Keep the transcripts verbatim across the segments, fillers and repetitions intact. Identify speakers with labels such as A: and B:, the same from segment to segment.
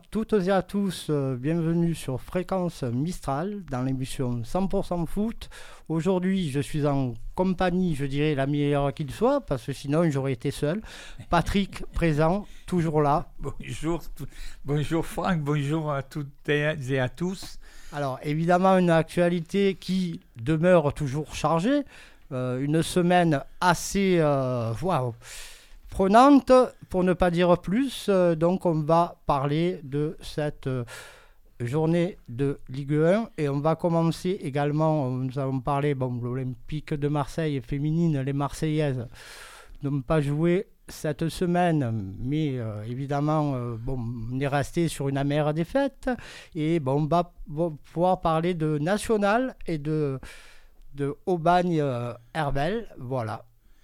A: toutes et à tous, euh, bienvenue sur Fréquence Mistral dans l'émission cent pour cent foot. Aujourd'hui, je suis en compagnie, je dirais la meilleure qu'il soit, parce que sinon j'aurais été seul. Patrick, présent, toujours là.
B: Bonjour, tout, bonjour Franck, bonjour à toutes et à tous.
A: Alors évidemment, une actualité qui demeure toujours chargée, euh, une semaine assez euh, wow, prenante, pour ne pas dire plus. Euh, donc on va parler de cette euh, journée de Ligue un et on va commencer également, nous allons parler, bon, l'Olympique de Marseille féminine, les Marseillaises n'ont pas joué cette semaine, mais euh, évidemment, euh, bon, on est resté sur une amère défaite. Et bon, on va, va pouvoir parler de National et de, de Aubagne-Herbel, voilà,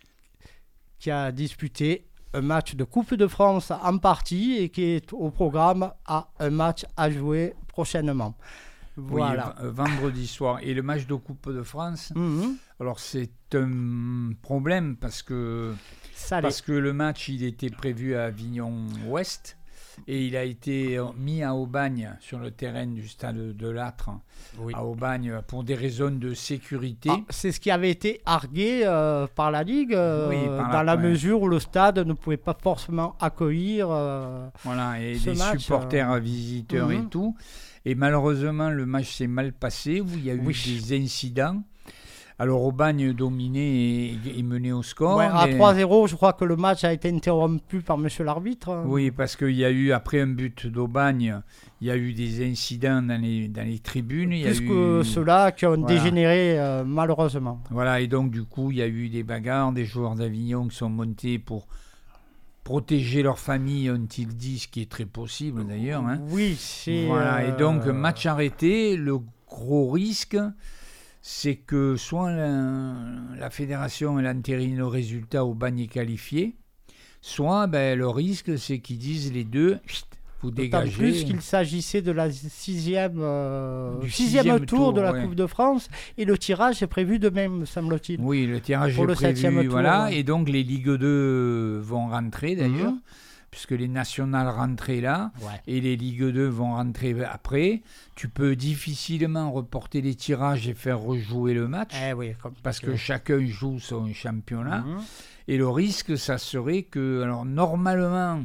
A: qui a disputé un match de Coupe de France en partie et qui est au programme à un match à jouer prochainement. Voilà.
B: Oui, vendredi soir. Et le match de Coupe de France,
A: mm-hmm.
B: alors c'est un problème parce que, parce que le match il était prévu à Avignon-Ouest et il a été mis à Aubagne sur le terrain du stade de Lattre, oui. à Aubagne, pour des raisons de sécurité.
A: Ah, c'est ce qui avait été argué euh, par la Ligue, euh,
B: oui, par
A: dans
B: la,
A: la mesure où le stade ne pouvait pas forcément accueillir euh,
B: voilà, et
A: ce
B: des
A: match,
B: supporters
A: euh...
B: visiteurs
A: mm-hmm.
B: et tout. Et malheureusement, le match s'est mal passé, où il y a eu oui. des incidents. Alors, Aubagne dominé et, et mené au score.
A: Ouais, à
B: mais...
A: trois zéro, je crois que le match a été interrompu par monsieur l'arbitre.
B: Oui, parce qu'il y a eu, après un but d'Aubagne, il y a eu des incidents dans les, dans les tribunes. Il y
A: Plus
B: a
A: que
B: eu...
A: ceux-là qui ont
B: voilà.
A: dégénéré, euh, malheureusement.
B: Voilà, et donc, du coup, il y a eu des bagarres, des joueurs d'Avignon qui sont montés pour protéger leur famille, ont-ils dit, ce qui est très possible d'ailleurs. Hein.
A: Oui, c'est...
B: Voilà,
A: euh...
B: et donc, match arrêté, le gros risque, c'est que soit la, la fédération elle entérine le résultat au bagne qualifié, soit ben, le risque, c'est qu'ils disent les deux, vous dégagez.
A: D'autant plus qu'il s'agissait de la sixième, euh,
B: du
A: sixième,
B: sixième
A: tour,
B: tour
A: de la
B: ouais.
A: Coupe de France, et le tirage est prévu de même, semble-t-il.
B: Oui, le tirage
A: pour
B: est
A: le
B: prévu,
A: tour,
B: voilà,
A: ouais.
B: et donc les Ligue deux vont rentrer d'ailleurs.
A: Mm-hmm.
B: Puisque les nationales rentraient là,
A: ouais.
B: et les Ligue deux vont rentrer après, tu peux difficilement reporter les tirages et faire rejouer le match,
A: eh oui,
B: parce que chacun joue son championnat,
A: mm-hmm. et
B: le risque, ça serait que, alors normalement,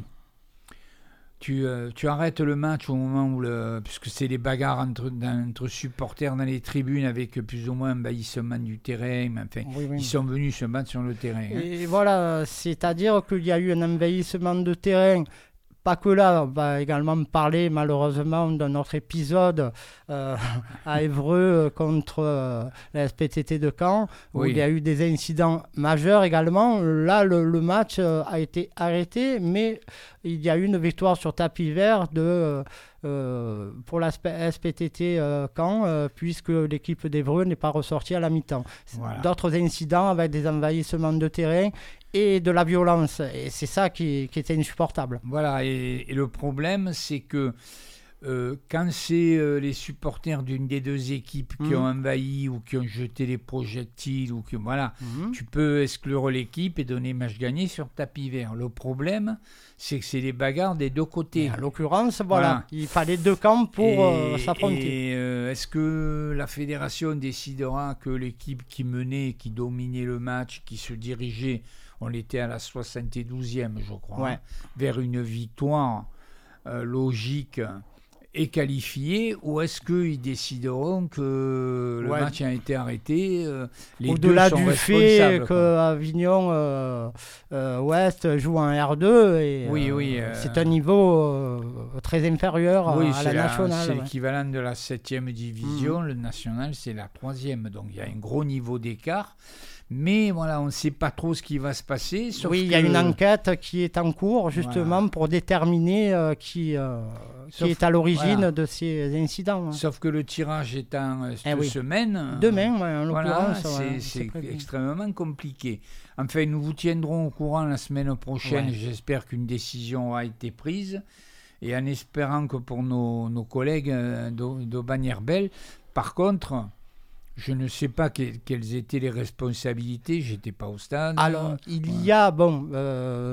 B: tu, euh, tu arrêtes le match au moment où, le, puisque c'est les bagarres entre, entre supporters dans les tribunes avec plus ou moins un envahissement du terrain, enfin,
A: oui, oui.
B: ils sont venus se battre sur le terrain. Hein.
A: Et voilà, c'est-à-dire qu'il y a eu un envahissement de terrain. Pas que là, on va également parler malheureusement d'un autre épisode euh, à Évreux contre euh, la S P T T de Caen, où
B: oui.
A: il y a eu des incidents majeurs également. Là, le, le match euh, a été arrêté, mais il y a eu une victoire sur tapis vert de, euh, pour la S P T T euh, Caen, euh, puisque l'équipe d'Évreux n'est pas ressortie à la mi-temps. Voilà. D'autres incidents avec des envahissements de terrain et de la violence, et c'est ça qui, qui était insupportable.
B: Voilà, et, et le problème, c'est que euh, quand c'est euh, les supporters d'une des deux équipes qui mmh. ont envahi ou qui ont jeté les projectiles, ou que, voilà, mmh. tu peux exclure l'équipe et donner match gagné sur tapis vert. Le problème, c'est que c'est les bagarres des deux côtés.
A: Et en l'occurrence, voilà, voilà, il fallait deux camps pour et, euh, s'affronter.
B: Et euh, est-ce que la fédération décidera que l'équipe qui menait, qui dominait le match, qui se dirigeait, on était à la soixante-douzième, je crois,
A: ouais.
B: hein, vers une victoire euh, logique et qualifiée, ou est-ce qu'ils décideront que le
A: ouais.
B: match a été arrêté euh, les
A: Au-delà
B: deux sont
A: du
B: responsables,
A: fait qu'Avignon euh, euh, Ouest joue en R deux, et
B: oui,
A: euh,
B: oui, euh,
A: c'est un niveau euh, très inférieur
B: oui,
A: à, à la, la nationale.
B: C'est
A: ouais.
B: l'équivalent de la septième division, mmh. le national c'est la troisième, donc il y a un gros niveau d'écart. Mais voilà, on ne sait pas trop ce qui va se passer. Sauf
A: oui, il
B: que...
A: y a une enquête qui est en cours, justement, voilà. pour déterminer euh, qui, euh, sauf, qui est à l'origine voilà. de ces incidents. Hein.
B: Sauf que le tirage étant euh, cette eh oui. semaine...
A: Demain, ouais, en
B: voilà,
A: l'occurrence.
B: c'est,
A: ouais,
B: c'est, c'est extrêmement compliqué. Enfin, nous vous tiendrons au courant la semaine prochaine. Ouais. J'espère qu'une décision a été prise. Et en espérant que pour nos, nos collègues euh, d'Aubagne-Herbel, par contre... Je ne sais pas que, quelles étaient les responsabilités, j'étais pas au stade.
A: Alors, il ouais. y a, bon, euh,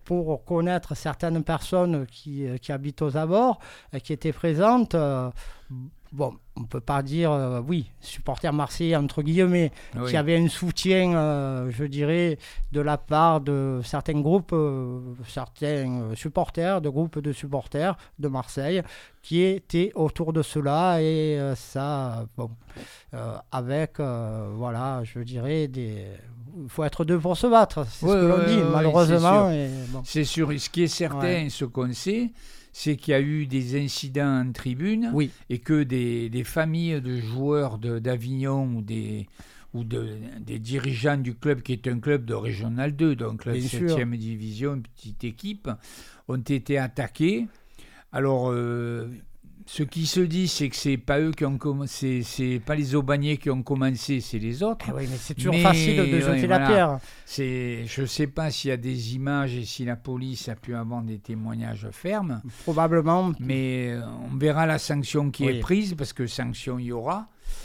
A: pour connaître certaines personnes qui, qui habitent aux abords, euh, qui étaient présentes. Euh, bon, on ne peut pas dire, euh, oui, supporters marseillais, entre guillemets, oui. qui avaient un soutien, euh, je dirais, de la part de certains groupes, euh, certains supporters, de groupes de supporters de Marseille, qui étaient autour de cela, et euh, ça, bon, euh, avec, euh, voilà, je dirais, des... il faut être deux pour se battre, c'est
B: oui,
A: ce que l'on
B: oui,
A: dit,
B: oui,
A: malheureusement.
B: C'est sûr.
A: Et, bon.
B: C'est sûr. Et ce qui est certain, ouais. ce qu'on sait, c'est qu'il y a eu des incidents en tribune
A: oui.
B: et que des, des familles de joueurs de, d'Avignon ou, des, ou de, des dirigeants du club, qui est un club de Régional deux, donc la septième division, une petite équipe, ont été attaqués. Alors, euh, ce qui se dit, c'est que c'est pas eux qui ont commencé, c'est pas les Aubagnais qui ont commencé, c'est les autres.
A: Eh oui, mais c'est toujours
B: mais,
A: facile de jeter
B: ouais,
A: la
B: voilà.
A: pierre.
B: C'est, je sais pas s'il y a des images et si la police a pu avoir des témoignages fermes.
A: Probablement.
B: Mais on verra la sanction qui
A: oui.
B: est prise, parce que sanction il y aura.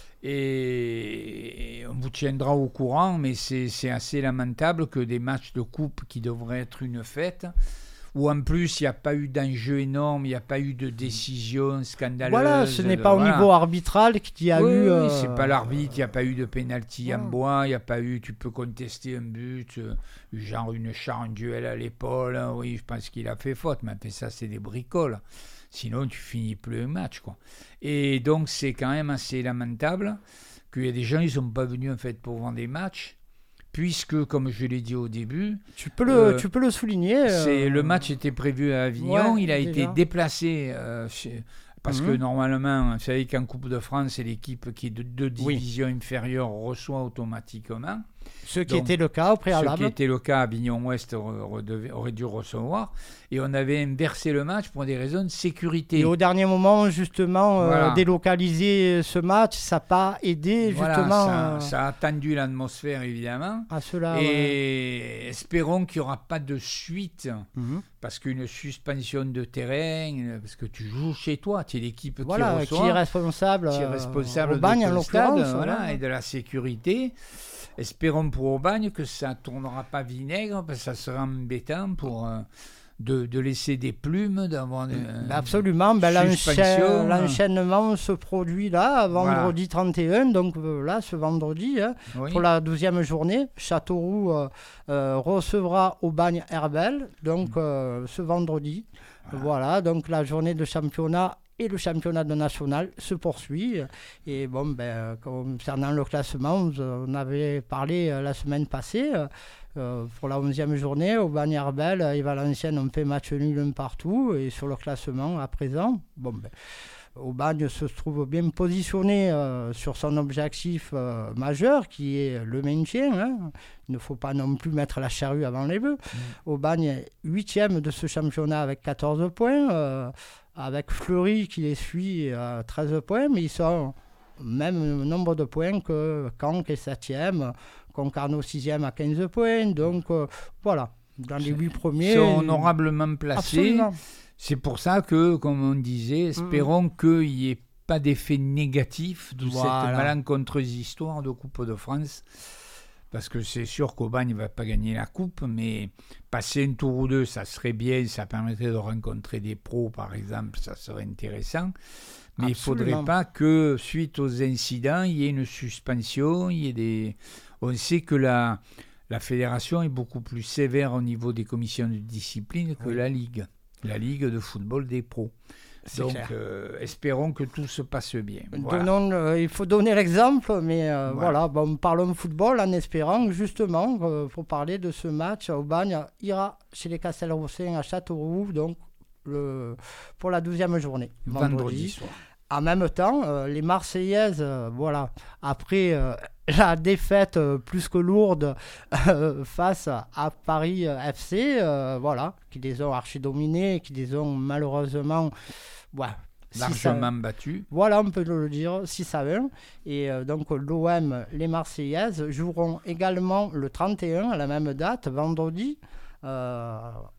B: Et on vous tiendra au courant, mais c'est, c'est assez lamentable que des matchs de coupe qui devraient être une fête, où en plus il n'y a pas eu d'enjeu énorme, il n'y a pas eu de décision scandaleuse.
A: Voilà, ce n'est
B: de,
A: pas
B: voilà.
A: au niveau arbitral qu'il y a
B: oui,
A: eu...
B: Oui,
A: euh...
B: c'est pas l'arbitre, il n'y a pas eu de pénalty
A: ouais.
B: en bois, il n'y a pas eu, tu peux contester un but, euh, genre une charge, un duel à l'épaule, hein, oui, je pense qu'il a fait faute, mais après ça c'est des bricoles. Sinon tu finis plus un match, quoi. Et donc c'est quand même assez lamentable qu'il y a des gens, ils ne sont pas venus en fait pour voir des matchs, puisque, comme je l'ai dit au début...
A: Tu peux le, euh, tu peux le souligner. Euh...
B: C'est, le match était prévu à Avignon,
A: ouais,
B: il a
A: déjà.
B: été déplacé, euh, chez, parce mmh. que normalement, vous savez qu'en Coupe de France, c'est l'équipe qui est de deux divisions oui. inférieures reçoit automatiquement.
A: Ce qui Donc, était le cas au préalable.
B: Ce qui était le cas, Avignon-Ouest aurait, aurait dû recevoir. Et on avait inversé le match pour des raisons de sécurité.
A: Et au dernier moment, justement, voilà. euh, délocaliser ce match, ça n'a pas aidé,
B: voilà,
A: justement.
B: Ça,
A: euh...
B: ça a tendu l'atmosphère, évidemment.
A: À cela,
B: et
A: ouais.
B: espérons qu'il n'y aura pas de suite.
A: Mm-hmm.
B: Parce qu'une suspension de terrain, parce que tu joues chez toi, tu es l'équipe
A: voilà,
B: qui reçoit.
A: Qui est responsable,
B: qui est responsable
A: euh, au bagne,
B: de
A: en
B: stade,
A: l'occurrence.
B: voilà,
A: ouais.
B: et de la sécurité. Espérons pour Aubagne que ça ne tournera pas vinaigre, parce que ça sera embêtant pour, euh, de, de laisser des plumes, d'avoir une
A: ben absolument, ben l'enchaî- l'enchaînement se produit là, vendredi voilà. trente et un, donc euh, là, ce vendredi, hein, oui. pour la douzième journée. Châteauroux euh, euh, recevra Aubagne Herbel, donc euh, ce vendredi. Voilà. voilà, donc la journée de championnat et le championnat de national se poursuit. Et bon, ben, concernant le classement, on avait parlé la semaine passée, euh, pour la onzième journée, Aubagne Herbel et Valenciennes ont fait match nul un partout. Et sur le classement, à présent, bon, ben, Aubagne se trouve bien positionné euh, sur son objectif euh, majeur, qui est le maintien. Hein. Il ne faut pas non plus mettre la charrue avant les bœufs. Mmh. Aubagne est huitième de ce championnat avec quatorze points. Euh, avec Fleury qui les suit à treize points, mais ils sont au même nombre de points que Caen qui est septième, Concarneau sixième à quinze points, donc euh, voilà, dans les huit premiers.
B: Ils sont honorablement placés.
A: Absolument.
B: C'est pour ça que, comme on disait, espérons mmh. qu'il n'y ait pas d'effet négatif de voilà. cette malencontreuse histoire de Coupe de France. Parce que c'est sûr qu'Aubagne ne va pas gagner la coupe, mais passer un tour ou deux, ça serait bien, ça permettrait de rencontrer des pros, par exemple, ça serait intéressant. Mais Absolument. Il ne faudrait pas que, suite aux incidents, il y ait une suspension, il y ait des... On sait que la, la fédération est beaucoup plus sévère au niveau des commissions de discipline que oui. la Ligue, la Ligue de football des pros. C'est Donc, euh, espérons que tout se passe bien. Voilà.
A: Donnons, euh, il faut donner l'exemple, mais euh, voilà. voilà bon, parlons football en espérant justement, euh, pour parler de ce match, Aubagne ira chez les Castelroussins à Châteauroux, donc le, pour la douzième journée, vendredi. vendredi soir. En même temps, euh, les Marseillaises, euh, voilà, après euh, la défaite euh, plus que lourde euh, face à Paris euh, F C, euh, voilà, qui les ont archi-dominés, qui les ont malheureusement ouais,
B: largement battus.
A: Voilà, on peut le dire, six à un. Et euh, donc l'O M, les Marseillaises, joueront également le trente et un, à la même date, vendredi, euh,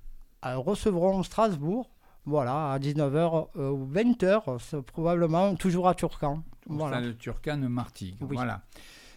A: recevront Strasbourg. Voilà, à dix-neuf heures euh, ou vingt heures, c'est probablement toujours à Turcan.
B: Au
A: voilà.
B: stade de Turcan, Martigues. Oui. Voilà.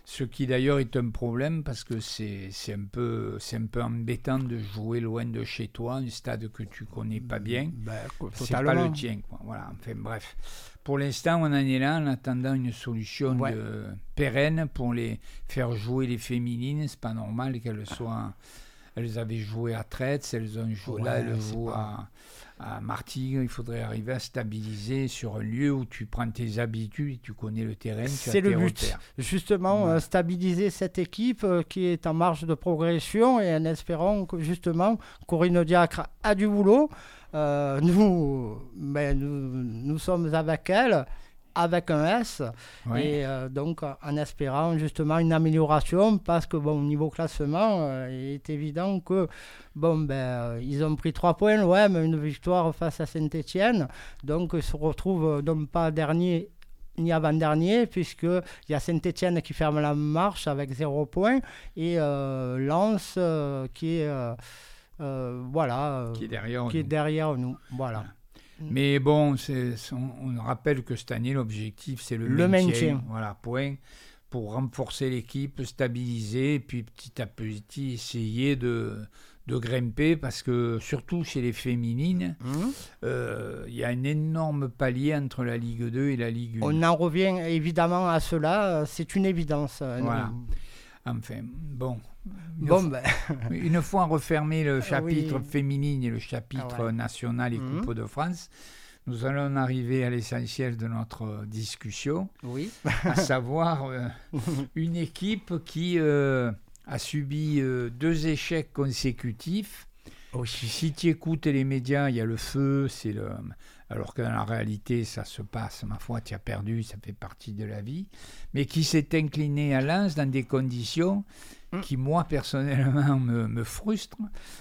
B: Ce qui d'ailleurs est un problème parce que c'est, c'est, un peu, c'est un peu embêtant de jouer loin de chez toi, un stade que tu connais pas bien.
A: Ben,
B: c'est pas le tien, quoi. Voilà, enfin bref. Pour l'instant, on en est là en attendant une solution ouais. de, pérenne pour les faire jouer les féminines. C'est pas normal qu'elles soient... Elles avaient joué à Traits, elles ont joué ouais, là, elles jouent à, à Martigues. Il faudrait arriver à stabiliser sur un lieu où tu prends tes habitudes, tu connais le terrain, tu
A: c'est
B: as tes
A: le but,
B: repères.
A: Justement, ouais. euh, stabiliser cette équipe euh, qui est en marge de progression et en espérant que justement Corinne Diacre a du boulot. Euh, nous, ben, nous, nous sommes avec elle, avec un S, oui. et euh, donc en espérant justement une amélioration, parce que bon, au niveau classement, euh, il est évident que bon, ben, euh, ils ont pris trois points, ouais, mais une victoire face à Saint-Étienne, donc ils se retrouvent non pas dernier ni avant-dernier, puisqu'il y a Saint-Étienne qui ferme la marche avec zéro point, et euh, Lens euh, qui est... Euh, Euh, voilà, euh,
B: qui est derrière
A: qui
B: nous.
A: Est derrière nous. Voilà.
B: Mais bon, c'est, on, on rappelle que cette année, l'objectif, c'est le,
A: le
B: maintien.
A: maintien.
B: Voilà, point. Pour renforcer l'équipe, stabiliser, et puis petit à petit essayer de, de grimper, parce que surtout chez les féminines, il mmh. euh, y a un énorme palier entre la Ligue deux et la Ligue un.
A: On en revient évidemment à cela, c'est une évidence.
B: Voilà. Enfin, bon. Une,
A: bon,
B: fois,
A: ben...
B: une fois refermé le chapitre
A: oui.
B: féminine et le chapitre
A: ah ouais.
B: national et
A: mmh.
B: Coupe de France, nous allons arriver à l'essentiel de notre discussion,
A: oui.
B: à savoir euh, une équipe qui euh, a subi euh, deux échecs consécutifs.
A: Oui.
B: Si tu écoutes les médias, il y a le feu, c'est le... alors que dans la réalité, ça se passe, ma foi, tu as perdu, ça fait partie de la vie, mais qui s'est incliné à Lens dans des conditions mmh. qui, moi, personnellement, me, me frustrent,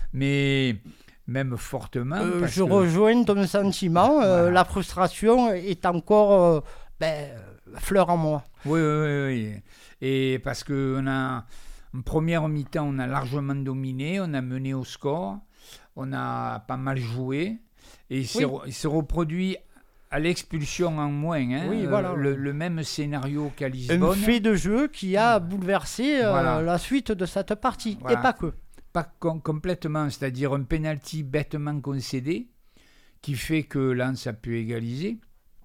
B: mais même fortement.
A: Euh,
B: parce
A: je
B: que...
A: rejoins ton sentiment,
B: voilà.
A: euh, la frustration est encore euh, ben, fleur en moi.
B: Oui, oui, oui, et parce qu'on a, en première mi-temps, on a largement dominé, on a mené au score, on a pas mal joué, et il, oui. s'est, il s'est reproduit à l'expulsion en moins, hein,
A: oui, voilà.
B: euh, le, le même scénario qu'à Lisbonne.
A: Un fait de jeu qui a bouleversé euh,
B: voilà.
A: la suite de cette partie,
B: voilà.
A: et pas que.
B: Pas com- complètement, c'est-à-dire un penalty bêtement concédé, qui fait que Lens a pu égaliser.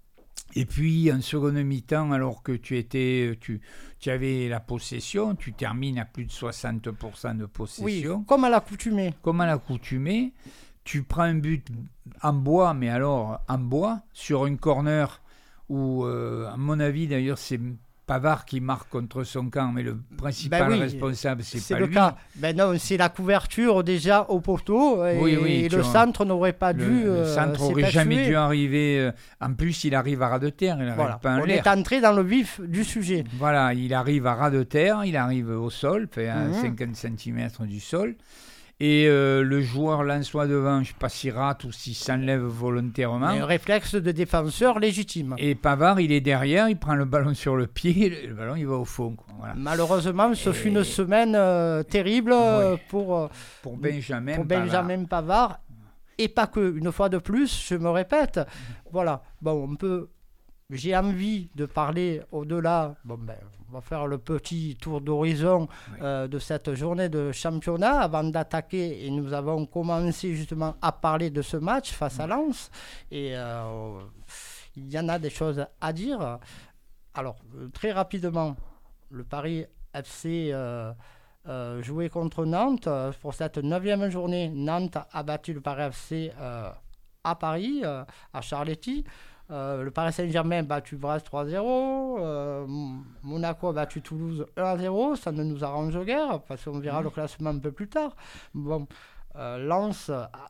B: Et puis, en seconde mi-temps, alors que tu, étais, tu, tu avais la possession, tu termines à plus de soixante pour cent de possession.
A: Oui, comme à l'accoutumée.
B: Comme à l'accoutumée. Tu prends un but en bois, mais alors en bois, sur une corner où, euh, à mon avis, d'ailleurs, c'est Pavard qui marque contre son camp, mais le principal
A: ben oui,
B: responsable, c'est,
A: c'est
B: pas
A: le
B: lui.
A: Cas. Ben non, c'est la couverture déjà au poteau, et,
B: oui, oui,
A: et le
B: vois,
A: centre n'aurait pas
B: le,
A: dû.
B: Le
A: euh,
B: centre n'aurait jamais dû arriver. En plus, il arrive à ras de terre, il n'arrive
A: voilà.
B: pas en
A: On
B: l'air.
A: est entré dans le vif du sujet.
B: Voilà, il arrive à ras de terre, il arrive au sol, fait à
A: mmh.
B: cinquante centimètres du sol. Et euh, le joueur lensois devant, je ne sais pas s'il rate ou s'il s'enlève volontairement.
A: Un réflexe de défenseur légitime.
B: Et Pavard, il est derrière, il prend le ballon sur le pied, le, le ballon il va au fond. Quoi, voilà.
A: Malheureusement, ce et... fut une semaine euh, terrible
B: oui.
A: pour, euh,
B: pour Benjamin,
A: pour Benjamin Pavard. Pavard. Et pas que, une fois de plus, je me répète. Voilà, bon, on peut... J'ai envie de parler au-delà. Bon, ben, on va faire le petit tour d'horizon oui. euh, de cette journée de championnat avant d'attaquer. Et nous avons commencé justement à parler de ce match face oui. à Lens. Et euh, il y en a des choses à dire. Alors, euh, très rapidement, le Paris F C euh, euh, jouait contre Nantes. Pour cette neuvième journée, Nantes a battu le Paris F C euh, à Paris, euh, à Charletti. Euh, le Paris Saint-Germain a battu Brest trois zéro, euh, Monaco a battu Toulouse un à zéro, ça ne nous arrange guère, parce qu'on verra mmh. le classement un peu plus tard. Bon, euh, Lens,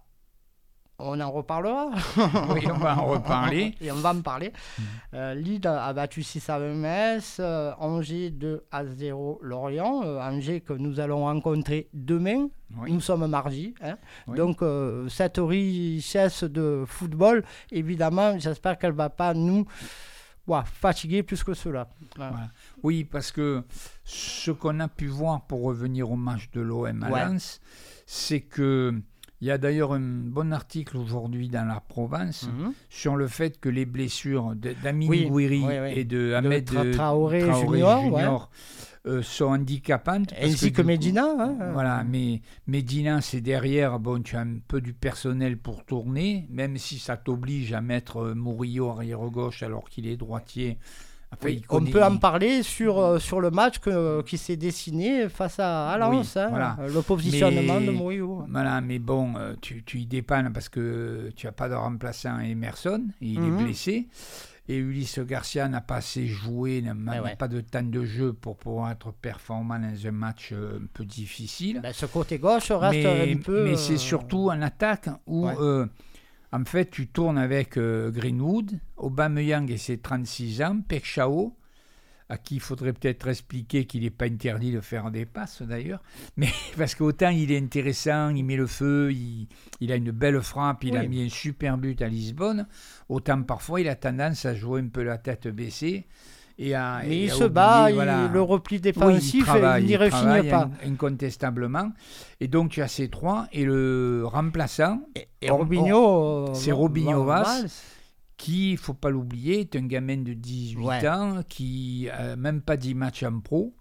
A: on en reparlera.
B: Oui, on va en reparler.
A: Et on va en parler. Mmh. Euh, Lille a battu six à Metz, euh, Angers deux à zéro Lorient, euh, Angers que nous allons rencontrer demain. Oui. Nous sommes mardi, hein. Oui. Donc euh, cette richesse de football, évidemment, j'espère qu'elle ne va pas nous ouais, fatiguer plus que cela. Ouais.
B: Voilà. Oui, parce que ce qu'on a pu voir pour revenir au match de l'O M à ouais. Lens, c'est que il y a d'ailleurs un bon article aujourd'hui dans la Provence mm-hmm. sur le fait que les blessures d'Amine oui, Gouiri oui, oui. et de Ahmed
A: de Tra- Traoré, Traoré Junior,
B: Junior
A: ouais.
B: euh, sont handicapantes.
A: Ainsi que, que Medina.
B: Coup,
A: hein,
B: voilà, mais Medina, c'est derrière, bon, tu as un peu du personnel pour tourner, même si ça t'oblige à mettre Murillo arrière-gauche alors qu'il est droitier. Enfin,
A: oui,
B: connaît,
A: on peut en parler sur, euh, sur le match que, qui s'est dessiné face à, à Lens, oui, hein, voilà. Le positionnement mais, de Murillo.
B: Voilà, mais bon, euh, tu, tu y dépannes parce que tu n'as pas de remplaçant à Emerson, il mm-hmm. est blessé. Et Ulysse Garcia n'a pas assez joué, n'a, n'a ouais. pas de temps de jeu pour pouvoir être performant dans un match un peu difficile.
A: Ben, ce côté gauche reste
B: mais,
A: un peu...
B: Mais c'est surtout en attaque où... Ouais. Euh, En fait, tu tournes avec euh, Greenwood, Aubameyang et ses trente-six ans, Pek Chao, à qui il faudrait peut-être expliquer qu'il n'est pas interdit de faire des passes d'ailleurs, mais parce qu'autant il est intéressant, il met le feu, il, il a une belle frappe, il oui. a mis un super but à Lisbonne, autant parfois il a tendance à jouer un peu la tête baissée. Et à,
A: mais
B: et
A: il
B: à
A: se
B: oublier,
A: bat,
B: voilà.
A: il, le repli défensif, oui, il,
B: travaille,
A: il n'y réfinit pas.
B: Incontestablement. Et donc tu as ces trois, et le remplaçant,
A: et, et on, Robinho,
B: on, c'est Robinho Vaz, qui, il ne faut pas l'oublier, est un gamin de dix-huit ouais. ans, qui n'a même pas dix matchs en pro.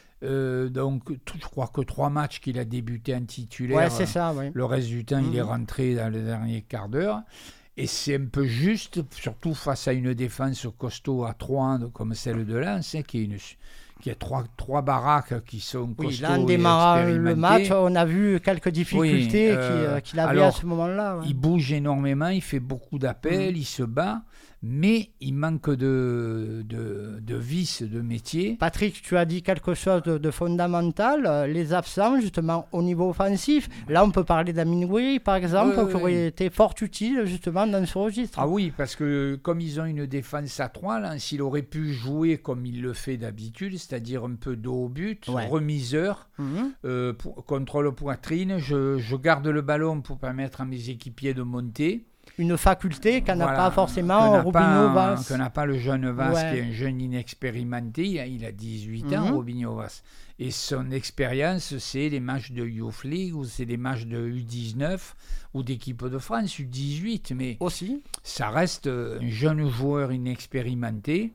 B: Euh, donc, tout, je crois que trois matchs qu'il a débuté en titulaire.
A: Ouais, c'est ça, oui.
B: Le reste du temps, mmh. il est
A: Mm-hmm.
B: rentré dans le dernier quart d'heure. Et c'est un peu juste, surtout face à une défense costaud à trois comme celle de Lens, hein, qui, est une, qui a trois, trois baraques qui sont costauds.
A: Oui, là, en démarrant le match, on a vu quelques difficultés oui, euh, qu'il avait alors, à ce moment-là. Ouais.
B: Il bouge énormément, il fait beaucoup d'appels, mmh. il se bat, mais il manque de, de, de vices, de métier.
A: Patrick, tu as dit quelque chose de, de fondamental, les absents justement au niveau offensif. Là, on peut parler d'Amin Gouiri, par exemple, oui, qui aurait oui. été fort utile justement dans ce registre.
B: Ah oui, parce que comme ils ont une défense à trois, là, s'il aurait pu jouer comme il le fait d'habitude, c'est-à-dire un peu dos au but, ouais. remiseur, mmh. euh, pour, contrôle poitrine, je, je garde le ballon pour permettre à mes équipiers de monter.
A: Une faculté qu'en voilà, n'a pas forcément Robinho Vaz.
B: Que n'a pas le jeune Vaz, ouais. qui est un jeune inexpérimenté. Il a dix-huit mm-hmm. ans, Robinho Vaz. Et son expérience, c'est les matchs de Youth League, ou c'est les matchs de U dix-neuf, ou d'équipe de France, U dix-huit. Mais
A: aussi,
B: ça reste un jeune joueur inexpérimenté.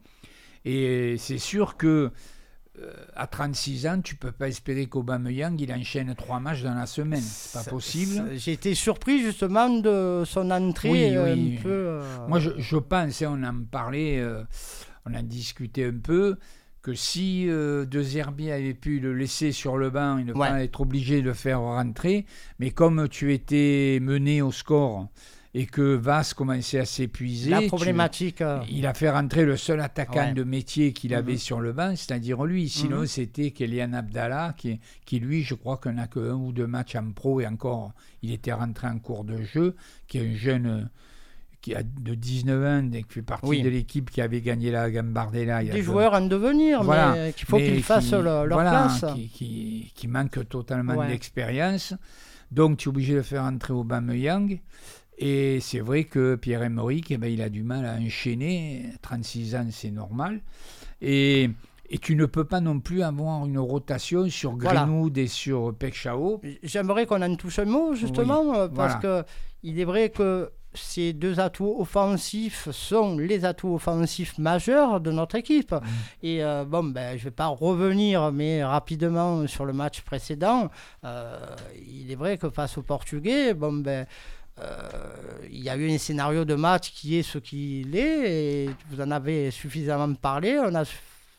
B: Et c'est sûr que Euh, à trente-six ans, tu ne peux pas espérer qu'Aubameyang il enchaîne trois matchs dans la semaine. C'est pas ça, possible. Ça,
A: j'ai été surpris justement de son entrée.
B: Oui,
A: euh,
B: oui.
A: Un peu, euh...
B: Moi, je, je pense, on en parlait, euh, on en discutait un peu, que si euh, De Zerbi avait pu le laisser sur le banc et ne ouais. pas être obligé de le faire rentrer, mais comme tu étais mené au score et que Vaz commençait à s'épuiser,
A: la problématique,
B: tu, euh... il a fait rentrer le seul attaquant ouais. de métier qu'il mm-hmm. avait sur le banc, c'est-à-dire lui. Sinon, mm-hmm. c'était Kélian Abdallah, qui, qui lui, je crois qu'on n'a qu'un ou deux matchs en pro, et encore, il était rentré en cours de jeu, qui est un jeune qui a de dix-neuf ans et qui fait partie oui. de l'équipe qui avait gagné la Gambardella. Il y a
A: des
B: deux...
A: joueurs en devenir, voilà. mais qu'il faut mais qu'ils fassent qui, leur, leur
B: voilà,
A: place.
B: Qui, qui, qui manquent totalement ouais. d'expérience. Donc, tu es obligé de faire entrer Aubameyang. Et c'est vrai que Pierre-Emerick, eh ben, il a du mal à enchaîner. trente-six ans, c'est normal. Et, et tu ne peux pas non plus avoir une rotation sur Greenwood voilà. et sur Pek Chao.
A: J'aimerais qu'on en touche un mot, justement, oui. parce voilà. qu'il est vrai que ces deux atouts offensifs sont les atouts offensifs majeurs de notre équipe. Mmh. Et euh, bon, ben, je ne vais pas revenir, mais rapidement sur le match précédent. Euh, il est vrai que face aux Portugais, bon, ben, Euh, il y a eu un scénario de match qui est ce qu'il est, et vous en avez suffisamment parlé. On a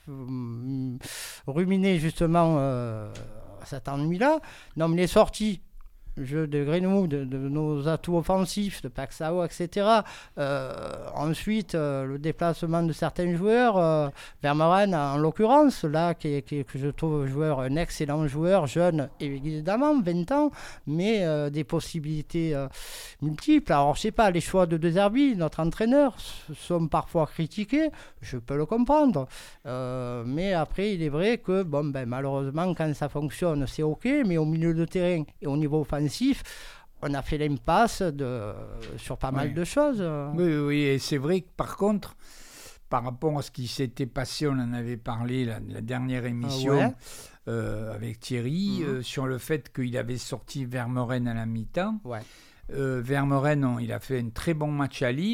A: euh, ruminé justement euh, cet ennui-là. Non, mais les sorties, jeu de Greenwood, de, de nos atouts offensifs, de Paxao, et cetera. Euh, ensuite, euh, le déplacement de certains joueurs, euh, Vermaelen en l'occurrence, là, qui, qui, que je trouve joueur, un excellent joueur, jeune évidemment, vingt ans, mais euh, des possibilités euh, multiples. Alors, je sais pas, les choix de De Zerbi, notre entraîneur, sont parfois critiqués, je peux le comprendre. Euh, mais après, il est vrai que, bon, ben, malheureusement, quand ça fonctionne, c'est OK, mais au milieu de terrain et au niveau offensif, on a fait l'impasse de, sur pas oui. mal de choses.
B: Oui, oui, et c'est vrai que par contre, par rapport à ce qui s'était passé, on en avait parlé la, la dernière émission ah ouais. euh, avec Thierry, mmh. euh, sur le fait qu'il avait sorti Vermaelen à la mi-temps.
A: Ouais.
B: Euh, Vermaelen, non, il a fait un très bon match à Lille.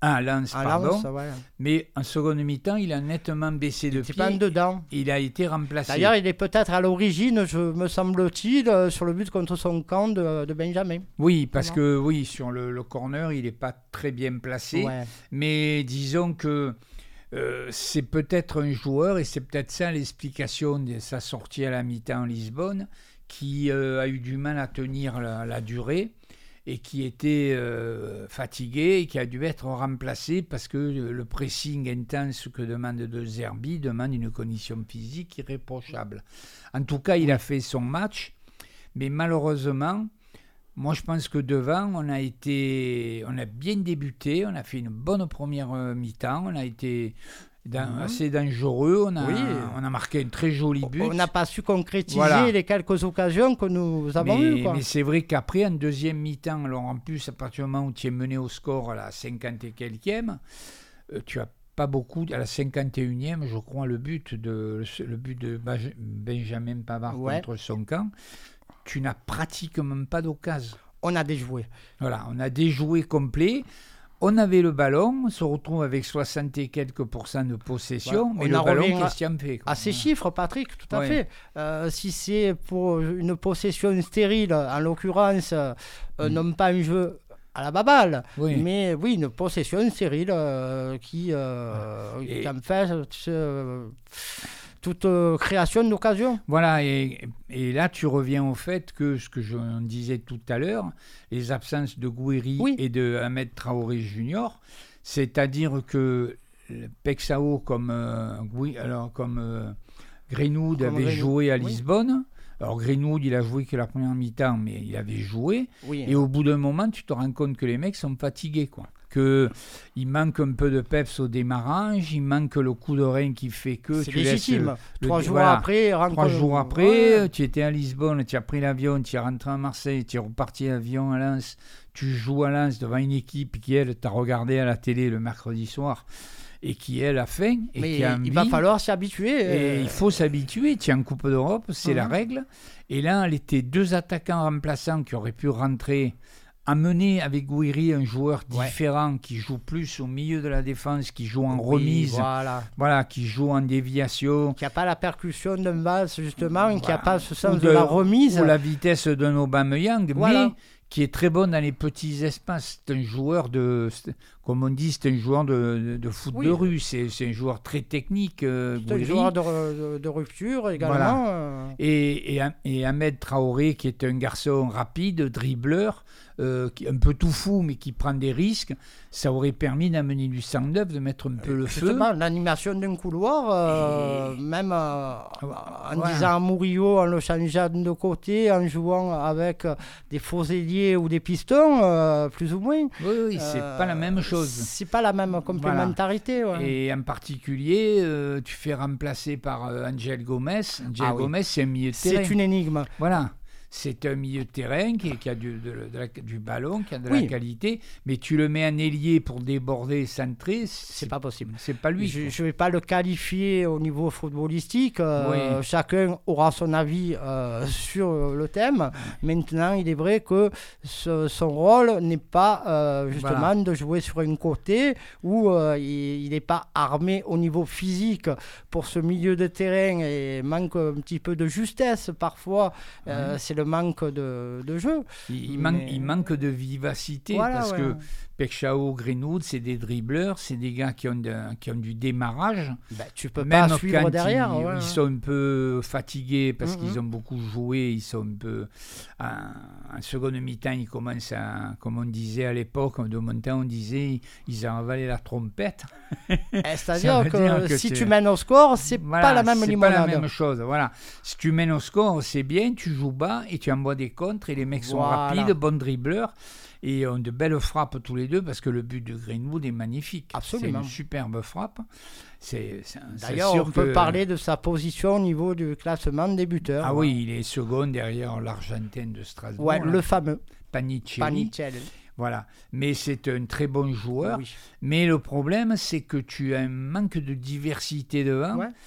B: Ah, Lens,
A: à
B: pardon.
A: Lens, ouais.
B: Mais en seconde mi-temps, il a nettement baissé de pied.
A: Il était pas dedans.
B: Il a été remplacé.
A: D'ailleurs, il est peut-être à l'origine, je, me semble-t-il, euh, sur le but contre son camp de, de Benjamin.
B: Oui, parce
A: Comment
B: que oui, sur le, le corner, il n'est pas très bien placé.
A: Ouais.
B: Mais disons que euh, c'est peut-être un joueur, et c'est peut-être ça l'explication de sa sortie à la mi-temps en Lisbonne, qui euh, a eu du mal à tenir la, la durée et qui était euh, fatigué et qui a dû être remplacé parce que le pressing intense que demande De Zerbi demande une condition physique irréprochable. En tout cas, il a fait son match, mais malheureusement, moi je pense que devant, on a été, on a bien débuté, on a fait une bonne première mi-temps, on a été dans, mmh. assez dangereux, on a, oui. on a marqué un très joli but.
A: On n'a pas su concrétiser
B: voilà.
A: les quelques occasions que nous avons
B: mais,
A: eues. Quoi.
B: Mais c'est vrai qu'après, en deuxième mi-temps, alors en plus, à partir du moment où tu es mené au score à la cinquante et quelquième, euh, tu as pas beaucoup, à la cinquante et unième, je crois, le but de, le but de Benjamin Pavard ouais. contre son camp, tu n'as pratiquement pas d'occasion.
A: On a déjoué.
B: Voilà, on a déjoué complet. On avait le ballon, on se retrouve avec soixante et quelques pourcents de possession, ouais, mais le ballon, qu'est-ce qu'il en fait quoi.
A: À ces chiffres, Patrick, tout à
B: ouais.
A: fait. Euh, si c'est pour une possession stérile, en l'occurrence, euh, mm. non pas un jeu à la baballe, oui. mais oui, une possession stérile euh, qui, euh, et... qui en fait euh, toute euh, création d'occasion.
B: Voilà, et, et là tu reviens au fait que ce que je disais tout à l'heure, les absences de Gouiri oui. et de Ahmed Traoré Junior, c'est-à-dire que Pexao comme, euh, Gouiri, alors, comme euh, Greenwood comme avait Greenwood. joué à Lisbonne. Oui. Alors Greenwood, il a joué que la première mi-temps, mais il avait joué. Oui, et hein. au bout d'un moment, tu te rends compte que les mecs sont fatigués, quoi. Qu'il manque un peu de peps au démarrage, il manque le coup de rein qui fait que
A: c'est
B: tu
A: légitime.
B: laisses...
A: Le, trois
B: le,
A: jours
B: voilà,
A: après,
B: trois jours après, ouais. tu étais à Lisbonne, tu as pris l'avion, tu es rentré à Marseille, tu es reparti à l'avion à Lens, tu joues à Lens devant une équipe qui, elle, t'a regardé à la télé le mercredi soir et qui, elle, a faim. Et
A: Mais
B: qui a
A: il
B: envie,
A: va falloir s'y habituer.
B: Et euh... il faut s'habituer. Tu es en Coupe d'Europe, c'est mmh. la règle. Et là, elle était deux attaquants remplaçants qui auraient pu rentrer, amener avec Gouiri un joueur différent ouais. qui joue plus au milieu de la défense, qui joue en oui, remise,
A: voilà.
B: voilà, qui joue en déviation.
A: Qui n'a pas la percussion d'un base, justement, voilà. qui n'a pas ce sens de, de la remise.
B: Ou la vitesse d'un Aubameyang, voilà. mais qui est très bon dans les petits espaces. C'est un joueur de, comme on dit, c'est un joueur de, de, de foot oui. de rue. C'est, c'est un joueur très technique. Euh,
A: c'est un joueur de, de, de rupture également. Voilà.
B: Euh... Et, et, et Ahmed Traoré, qui est un garçon rapide, dribbleur, euh, qui, un peu tout fou, mais qui prend des risques. Ça aurait permis d'amener du sang neuf, de mettre un peu le
A: Justement,
B: feu.
A: L'animation d'un couloir, euh, et... même euh, en voilà. disant à Murillo, en le changeant de côté, en jouant avec des faux ailiers ou des pistons, euh, plus ou moins.
B: Oui, oui, c'est euh, pas la même chose.
A: C'est pas la même complémentarité.
B: Voilà. Ouais. Et en particulier, euh, tu fais remplacer par euh, Angel Gomez. Angel ah, Gomez, oui. c'est un milieu de terrain.
A: C'est une énigme.
B: Voilà. C'est un milieu de terrain qui, qui a du, de, de la, du ballon, qui a de
A: oui.
B: la qualité, mais tu le mets en ailier pour déborder, centrer, c'est,
A: c'est pas possible.
B: C'est pas lui.
A: Je ne vais pas le qualifier au niveau footballistique. Euh, oui. Chacun aura son avis euh, sur le thème. Maintenant, il est vrai que ce, son rôle n'est pas euh, justement voilà. de jouer sur un côté où euh, il n'est pas armé au niveau physique pour ce milieu de terrain et manque un petit peu de justesse parfois. Euh, oui. C'est le manque de, de jeu.
B: Il, il, mais... manque, il manque de vivacité voilà, parce ouais. que Pexao, Greenwood, c'est des dribbleurs, c'est des gars qui ont, de, qui ont du démarrage.
A: Ben, tu peux
B: Même
A: pas suivre
B: quand
A: derrière.
B: Ils,
A: ouais.
B: ils sont un peu fatigués parce mm-hmm. qu'ils ont beaucoup joué, ils sont un peu... En, en seconde mi-temps, ils commencent à... Comme on disait à l'époque, de mon temps, on disait ils ont avalé la trompette.
A: C'est-à-dire que, que si tu mènes au score, c'est
B: voilà,
A: pas la même
B: c'est
A: limonade.
B: C'est pas la même chose, voilà. Si tu mènes au score, c'est bien, tu joues bas et tu envoies des contres et les mecs sont voilà. rapides, bons dribbleurs et ont de belles frappes tous les deux parce que le but de Greenwood est magnifique.
A: Absolument.
B: C'est une superbe frappe. C'est, c'est,
A: D'ailleurs,
B: c'est sûr
A: on peut
B: que...
A: parler de sa position au niveau du classement des buteurs.
B: Ah ouais. oui, il est second derrière l'Argentin de Strasbourg.
A: Ouais, le fameux
B: Panicelli.
A: Panicelli.
B: Voilà, mais c'est un très bon joueur.
A: Oui.
B: Mais le problème, c'est que tu as un manque de diversité devant.
A: Ouais.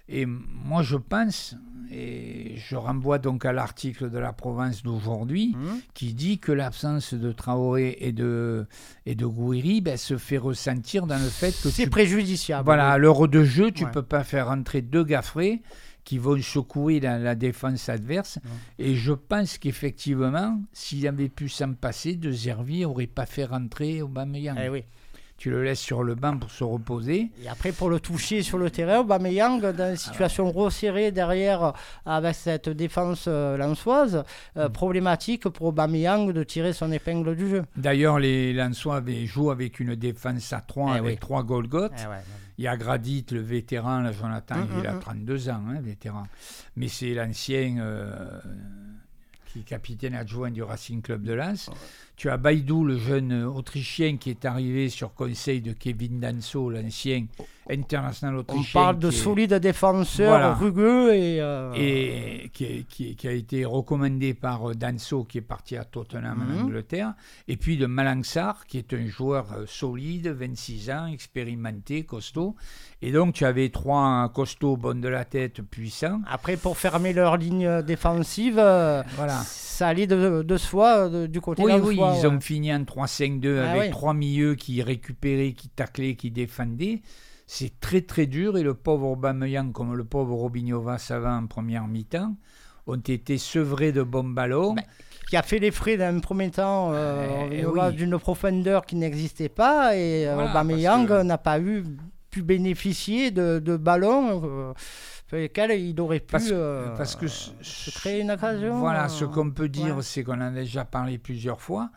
B: Et moi, je pense, et je renvoie donc à l'article de la Provence d'aujourd'hui, mmh. qui dit que l'absence de Traoré et de, et de Gouiri ben, se fait ressentir dans le fait que...
A: C'est
B: tu,
A: préjudiciable.
B: Voilà, à l'heure de jeu, tu ne
A: ouais.
B: peux pas faire rentrer deux gars frais qui vont secouer la, la défense adverse. Mmh. Et je pense qu'effectivement, s'il avait pu s'en passer, De Zerbi n'aurait pas fait rentrer Aubameyang.
A: Eh oui.
B: Tu le laisses sur le banc pour se reposer.
A: Et après, pour le toucher sur le terrain, Aubameyang, dans une situation Alors... resserrée derrière, avec cette défense euh, lensoise, euh, mmh. problématique pour Aubameyang de tirer son épingle du jeu.
B: D'ailleurs, les Lensois jouent avec une défense à trois,
A: eh
B: avec
A: oui.
B: trois Golgoth.
A: Eh ouais,
B: Il y a Gradit, le vétéran, là, Jonathan, mmh, il a trente-deux ans, hein, vétéran. Mais c'est l'ancien euh, qui est capitaine adjoint du Racing Club de Lens. Oh. Tu as Baïdou, le jeune Autrichien qui est arrivé sur conseil de Kevin Danso, l'ancien international autrichien.
A: On parle de
B: est,
A: solides défenseurs voilà, rugueux et... Euh...
B: Et qui, qui, qui a été recommandé par Danso, qui est parti à Tottenham mmh. en Angleterre. Et puis de Malangsar, qui est un joueur solide, vingt-six ans, expérimenté, costaud. Et donc tu avais trois costauds, bons de la tête, puissants.
A: Après, pour fermer leur ligne défensive, euh, voilà. ça allait de, de soi, de, du côté
B: oui,
A: de
B: oui,
A: soi.
B: Ils
A: ouais.
B: ont fini en trois cinq deux ah, avec oui. trois milieux qui récupéraient, qui taclaient, qui défendaient. C'est très très dur et le pauvre Aubameyang comme le pauvre Robinho Vassava en première mi-temps ont été sevrés de bons ballons.
A: Ben, qui a fait les frais d'un premier temps euh, euh, oui. d'une profondeur qui n'existait pas et voilà, Aubameyang que... n'a pas eu pu bénéficier de, de ballons euh, pour lesquels il aurait pu
B: parce,
A: euh,
B: parce que
A: se ce, créer une occasion.
B: Voilà, euh, ce qu'on peut dire,
A: ouais.
B: c'est qu'on en a déjà parlé plusieurs fois.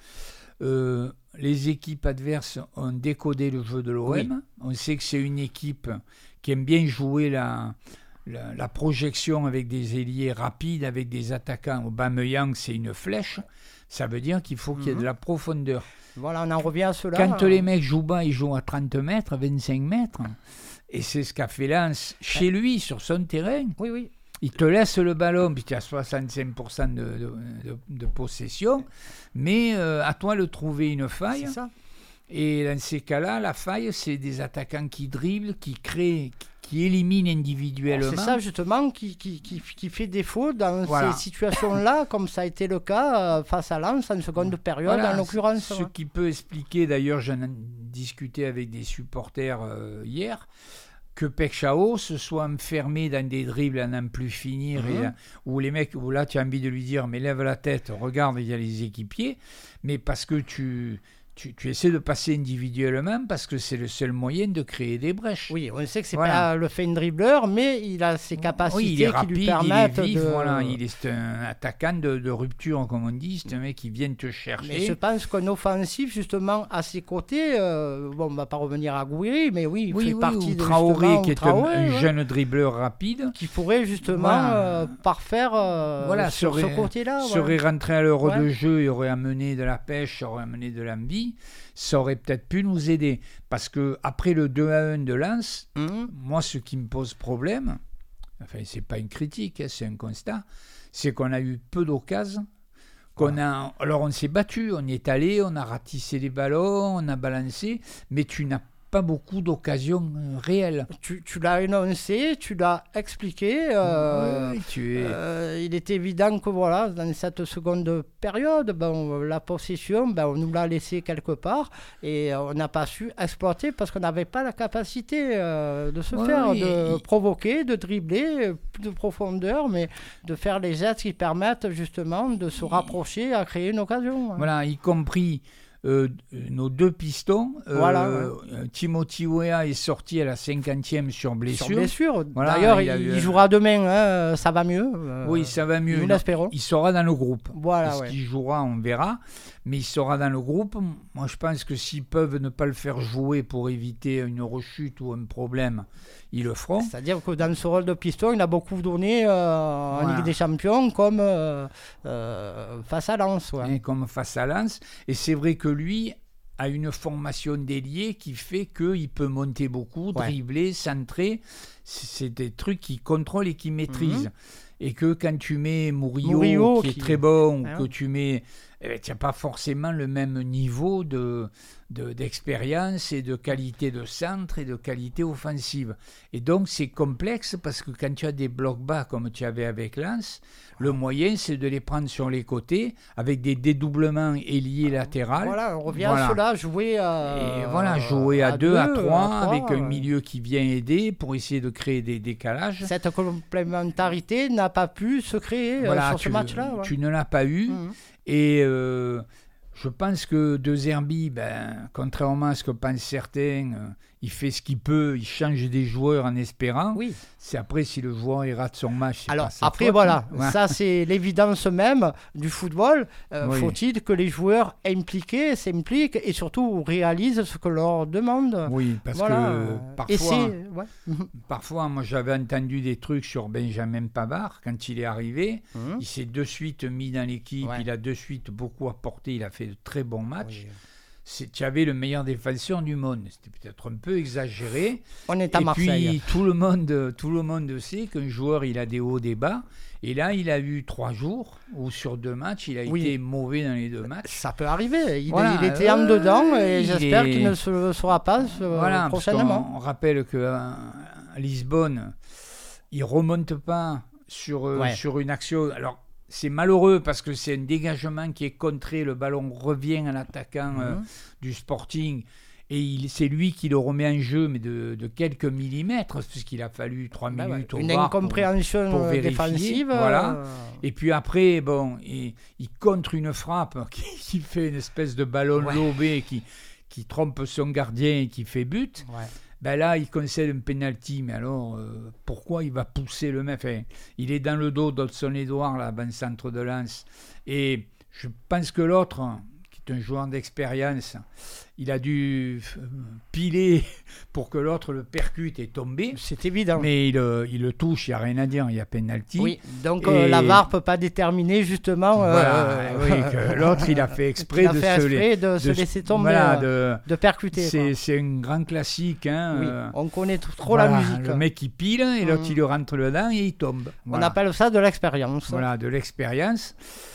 B: Euh, les équipes adverses ont décodé le jeu de l'O M. Oui. On sait que c'est une équipe qui aime bien jouer la, la, la projection avec des ailiers rapides, avec des attaquants. Aubameyang, c'est une flèche. Ça veut dire qu'il faut qu'il y ait mm-hmm. de la profondeur.
A: Voilà, on en revient à cela.
B: Quand euh... les mecs jouent bas, ils jouent à trente mètres, vingt-cinq mètres. Et c'est ce qu'a fait Lens chez lui, sur son terrain.
A: Oui, oui.
B: Il te laisse le ballon, puis tu as soixante-cinq pour cent de, de, de, de possession, mais euh, à toi de trouver une faille.
A: C'est ça.
B: Et dans ces cas-là, la faille, c'est des attaquants qui dribblent, qui créent, qui éliminent individuellement.
A: C'est ça justement qui, qui, qui, qui fait défaut dans voilà. ces situations-là, comme ça a été le cas euh, face à Lens en seconde période, voilà, en l'occurrence.
B: Ce qui peut expliquer, d'ailleurs, j'en ai discuté avec des supporters euh, hier, que Pekchao se soit enfermé dans des dribbles à n'en plus finir, mmh. et, où les mecs, où là tu as envie de lui dire mais lève la tête, regarde, il y a les équipiers, mais parce que tu, tu, tu essaies de passer individuellement parce que c'est le seul moyen de créer des brèches.
A: Oui, on sait que c'est voilà. pas le fin dribbleur, mais il a ses capacités
B: oui, il est rapide,
A: qui lui permettent
B: il est vif,
A: de...
B: Voilà, il est un attaquant de, de rupture, comme on dit, c'est un mec qui vient te chercher.
A: Mais je pense qu'un offensif, justement, à ses côtés, euh, bon, on ne va pas revenir à Gouiri, mais oui, il
B: oui,
A: fait
B: oui,
A: partie
B: ou
A: de
B: Traoré, qui est
A: Traoré,
B: un, un
A: ouais.
B: jeune dribbleur rapide.
A: Qui pourrait justement
B: voilà.
A: euh, parfaire euh,
B: voilà,
A: sur
B: serait,
A: ce côté-là.
B: Serait
A: voilà.
B: rentré à l'heure
A: ouais.
B: de jeu, il aurait amené de la pêche, il aurait amené de l'envie. Ça aurait peut-être pu nous aider. Parce qu'après le deux à un de Lens, mmh. moi, ce qui me pose problème, enfin, ce n'est pas une critique, hein, c'est un constat, c'est qu'on a eu peu d'occasions. Qu'on ouais. a, alors, on s'est battu, on y est allé, on a ratissé les ballons, on a balancé, mais tu n'as pas beaucoup d'occasions euh, réelles.
A: Tu, tu l'as énoncé, tu l'as expliqué. Euh,
B: oui, tu es...
A: euh, il est évident que voilà, dans cette seconde période, ben, la possession, ben, on nous l'a laissé quelque part et on n'a pas su exploiter parce qu'on n'avait pas la capacité euh, de se ouais, faire, oui, de et... provoquer, de dribbler, plus de profondeur, mais de faire les gestes qui permettent justement de se rapprocher à créer une occasion.
B: Voilà, y compris... Euh, nos deux pistons, euh,
A: voilà, ouais.
B: Timothy Weah est sorti à la cinquantième sur blessure.
A: Sur blessure.
B: Voilà,
A: d'ailleurs, il,
B: il,
A: il jouera demain, hein, ça va mieux.
B: Euh, oui, ça va mieux.
A: Nous l'espérons.
B: Il sera dans le groupe.
A: Voilà,
B: Est-ce
A: ouais.
B: qu'il jouera, on verra. Mais il sera dans le groupe. Moi, je pense que s'ils peuvent ne pas le faire jouer pour éviter une rechute ou un problème, ils le feront.
A: C'est-à-dire que dans ce rôle de piston, il a beaucoup donné euh, en voilà. Ligue des Champions comme euh, euh, face à Lens. Ouais.
B: Et comme face à Lens. Et c'est vrai que lui a une formation d'ailier qui fait qu'il peut monter beaucoup, ouais. dribbler, centrer. C'est des trucs qu'il contrôle et qu'il maîtrise. Mm-hmm. Et que quand tu mets Murillo, Murillo qui, qui est très bon, ou ah, que ouais. tu mets eh tu n'as pas forcément le même niveau de, de, d'expérience et de qualité de centre et de qualité offensive. Et donc, c'est complexe parce que quand tu as des blocs bas comme tu avais avec Lens, le moyen, c'est de les prendre sur les côtés avec des dédoublements ailiers latéraux.
A: Voilà, on revient
B: voilà.
A: à cela, jouer à...
B: Et voilà, jouer à deux, à trois, avec un milieu qui vient aider pour essayer de créer des décalages.
A: Cette complémentarité n'a pas pu se créer voilà, sur ce
B: tu,
A: match-là. Ouais.
B: Tu ne l'as pas eu. Mmh. Et euh, je pense que De Zerbi, ben, contrairement à ce que pensent certains, euh, il fait ce qu'il peut, il change des joueurs en espérant.
A: Oui.
B: C'est après, si le joueur il rate son match, c'est
A: Alors,
B: pas sa
A: après,
B: faute.
A: voilà, ouais. Ça c'est l'évidence même du football. Euh, oui. Faut-il que les joueurs impliqués s'impliquent et surtout réalisent ce que leur demande.
B: Oui, parce voilà. que parfois, ouais. parfois, moi j'avais entendu des trucs sur Benjamin Pavard quand il est arrivé. Mmh. Il s'est de suite mis dans l'équipe, ouais. il a de suite beaucoup apporté, il a fait de très bons matchs. Oui. Tu avais le meilleur défenseur du monde. C'était peut-être un peu exagéré.
A: On est à
B: et
A: Marseille.
B: Et puis, tout le, monde, tout le monde sait qu'un joueur, il a des hauts, des bas. Et là, il a eu trois jours où sur deux matchs, il a oui. été mauvais dans les deux matchs.
A: Ça peut arriver. Il, voilà. il était en dedans et j'espère est... qu'il ne se le sera pas euh,
B: voilà,
A: prochainement.
B: On rappelle qu'à Lisbonne, il ne remonte pas sur, euh, ouais. sur une action... Alors, c'est malheureux parce que c'est un dégagement qui est contré, le ballon revient à l'attaquant mmh. euh, du Sporting et il, c'est lui qui le remet en jeu, mais de, de quelques millimètres, puisqu'il a fallu trois bah minutes ouais, au
A: Une incompréhension
B: pour, pour
A: défensive.
B: Voilà.
A: Euh...
B: Et puis après, bon, il, il contre une frappe qui, qui fait une espèce de ballon ouais. lobé qui, qui trompe son gardien et qui fait but.
A: Ouais.
B: Ben là, il concède un penalty, mais alors, euh, pourquoi il va pousser le mec enfin, il est dans le dos d'Hudson-Édouard, là, ban centre de Lens. Et je pense que l'autre, qui est un joueur d'expérience, il a dû piler pour que l'autre le percute et tombe.
A: C'est évident.
B: Mais il, il le touche, il n'y a rien à dire, il y a penalty.
A: Oui, donc et... euh, la V A R ne peut pas déterminer justement...
B: Voilà,
A: euh,
B: oui, que l'autre, il a fait exprès,
A: a
B: de,
A: fait
B: se
A: exprès
B: les,
A: de, de se laisser tomber,
B: voilà,
A: de, de percuter.
B: C'est, c'est un grand classique. Hein,
A: oui,
B: euh,
A: on connaît trop
B: voilà,
A: la musique.
B: Le mec, il pile et l'autre, mmh. il rentre dedans et il tombe.
A: Voilà. On appelle ça de l'expérience.
B: Voilà, de l'expérience.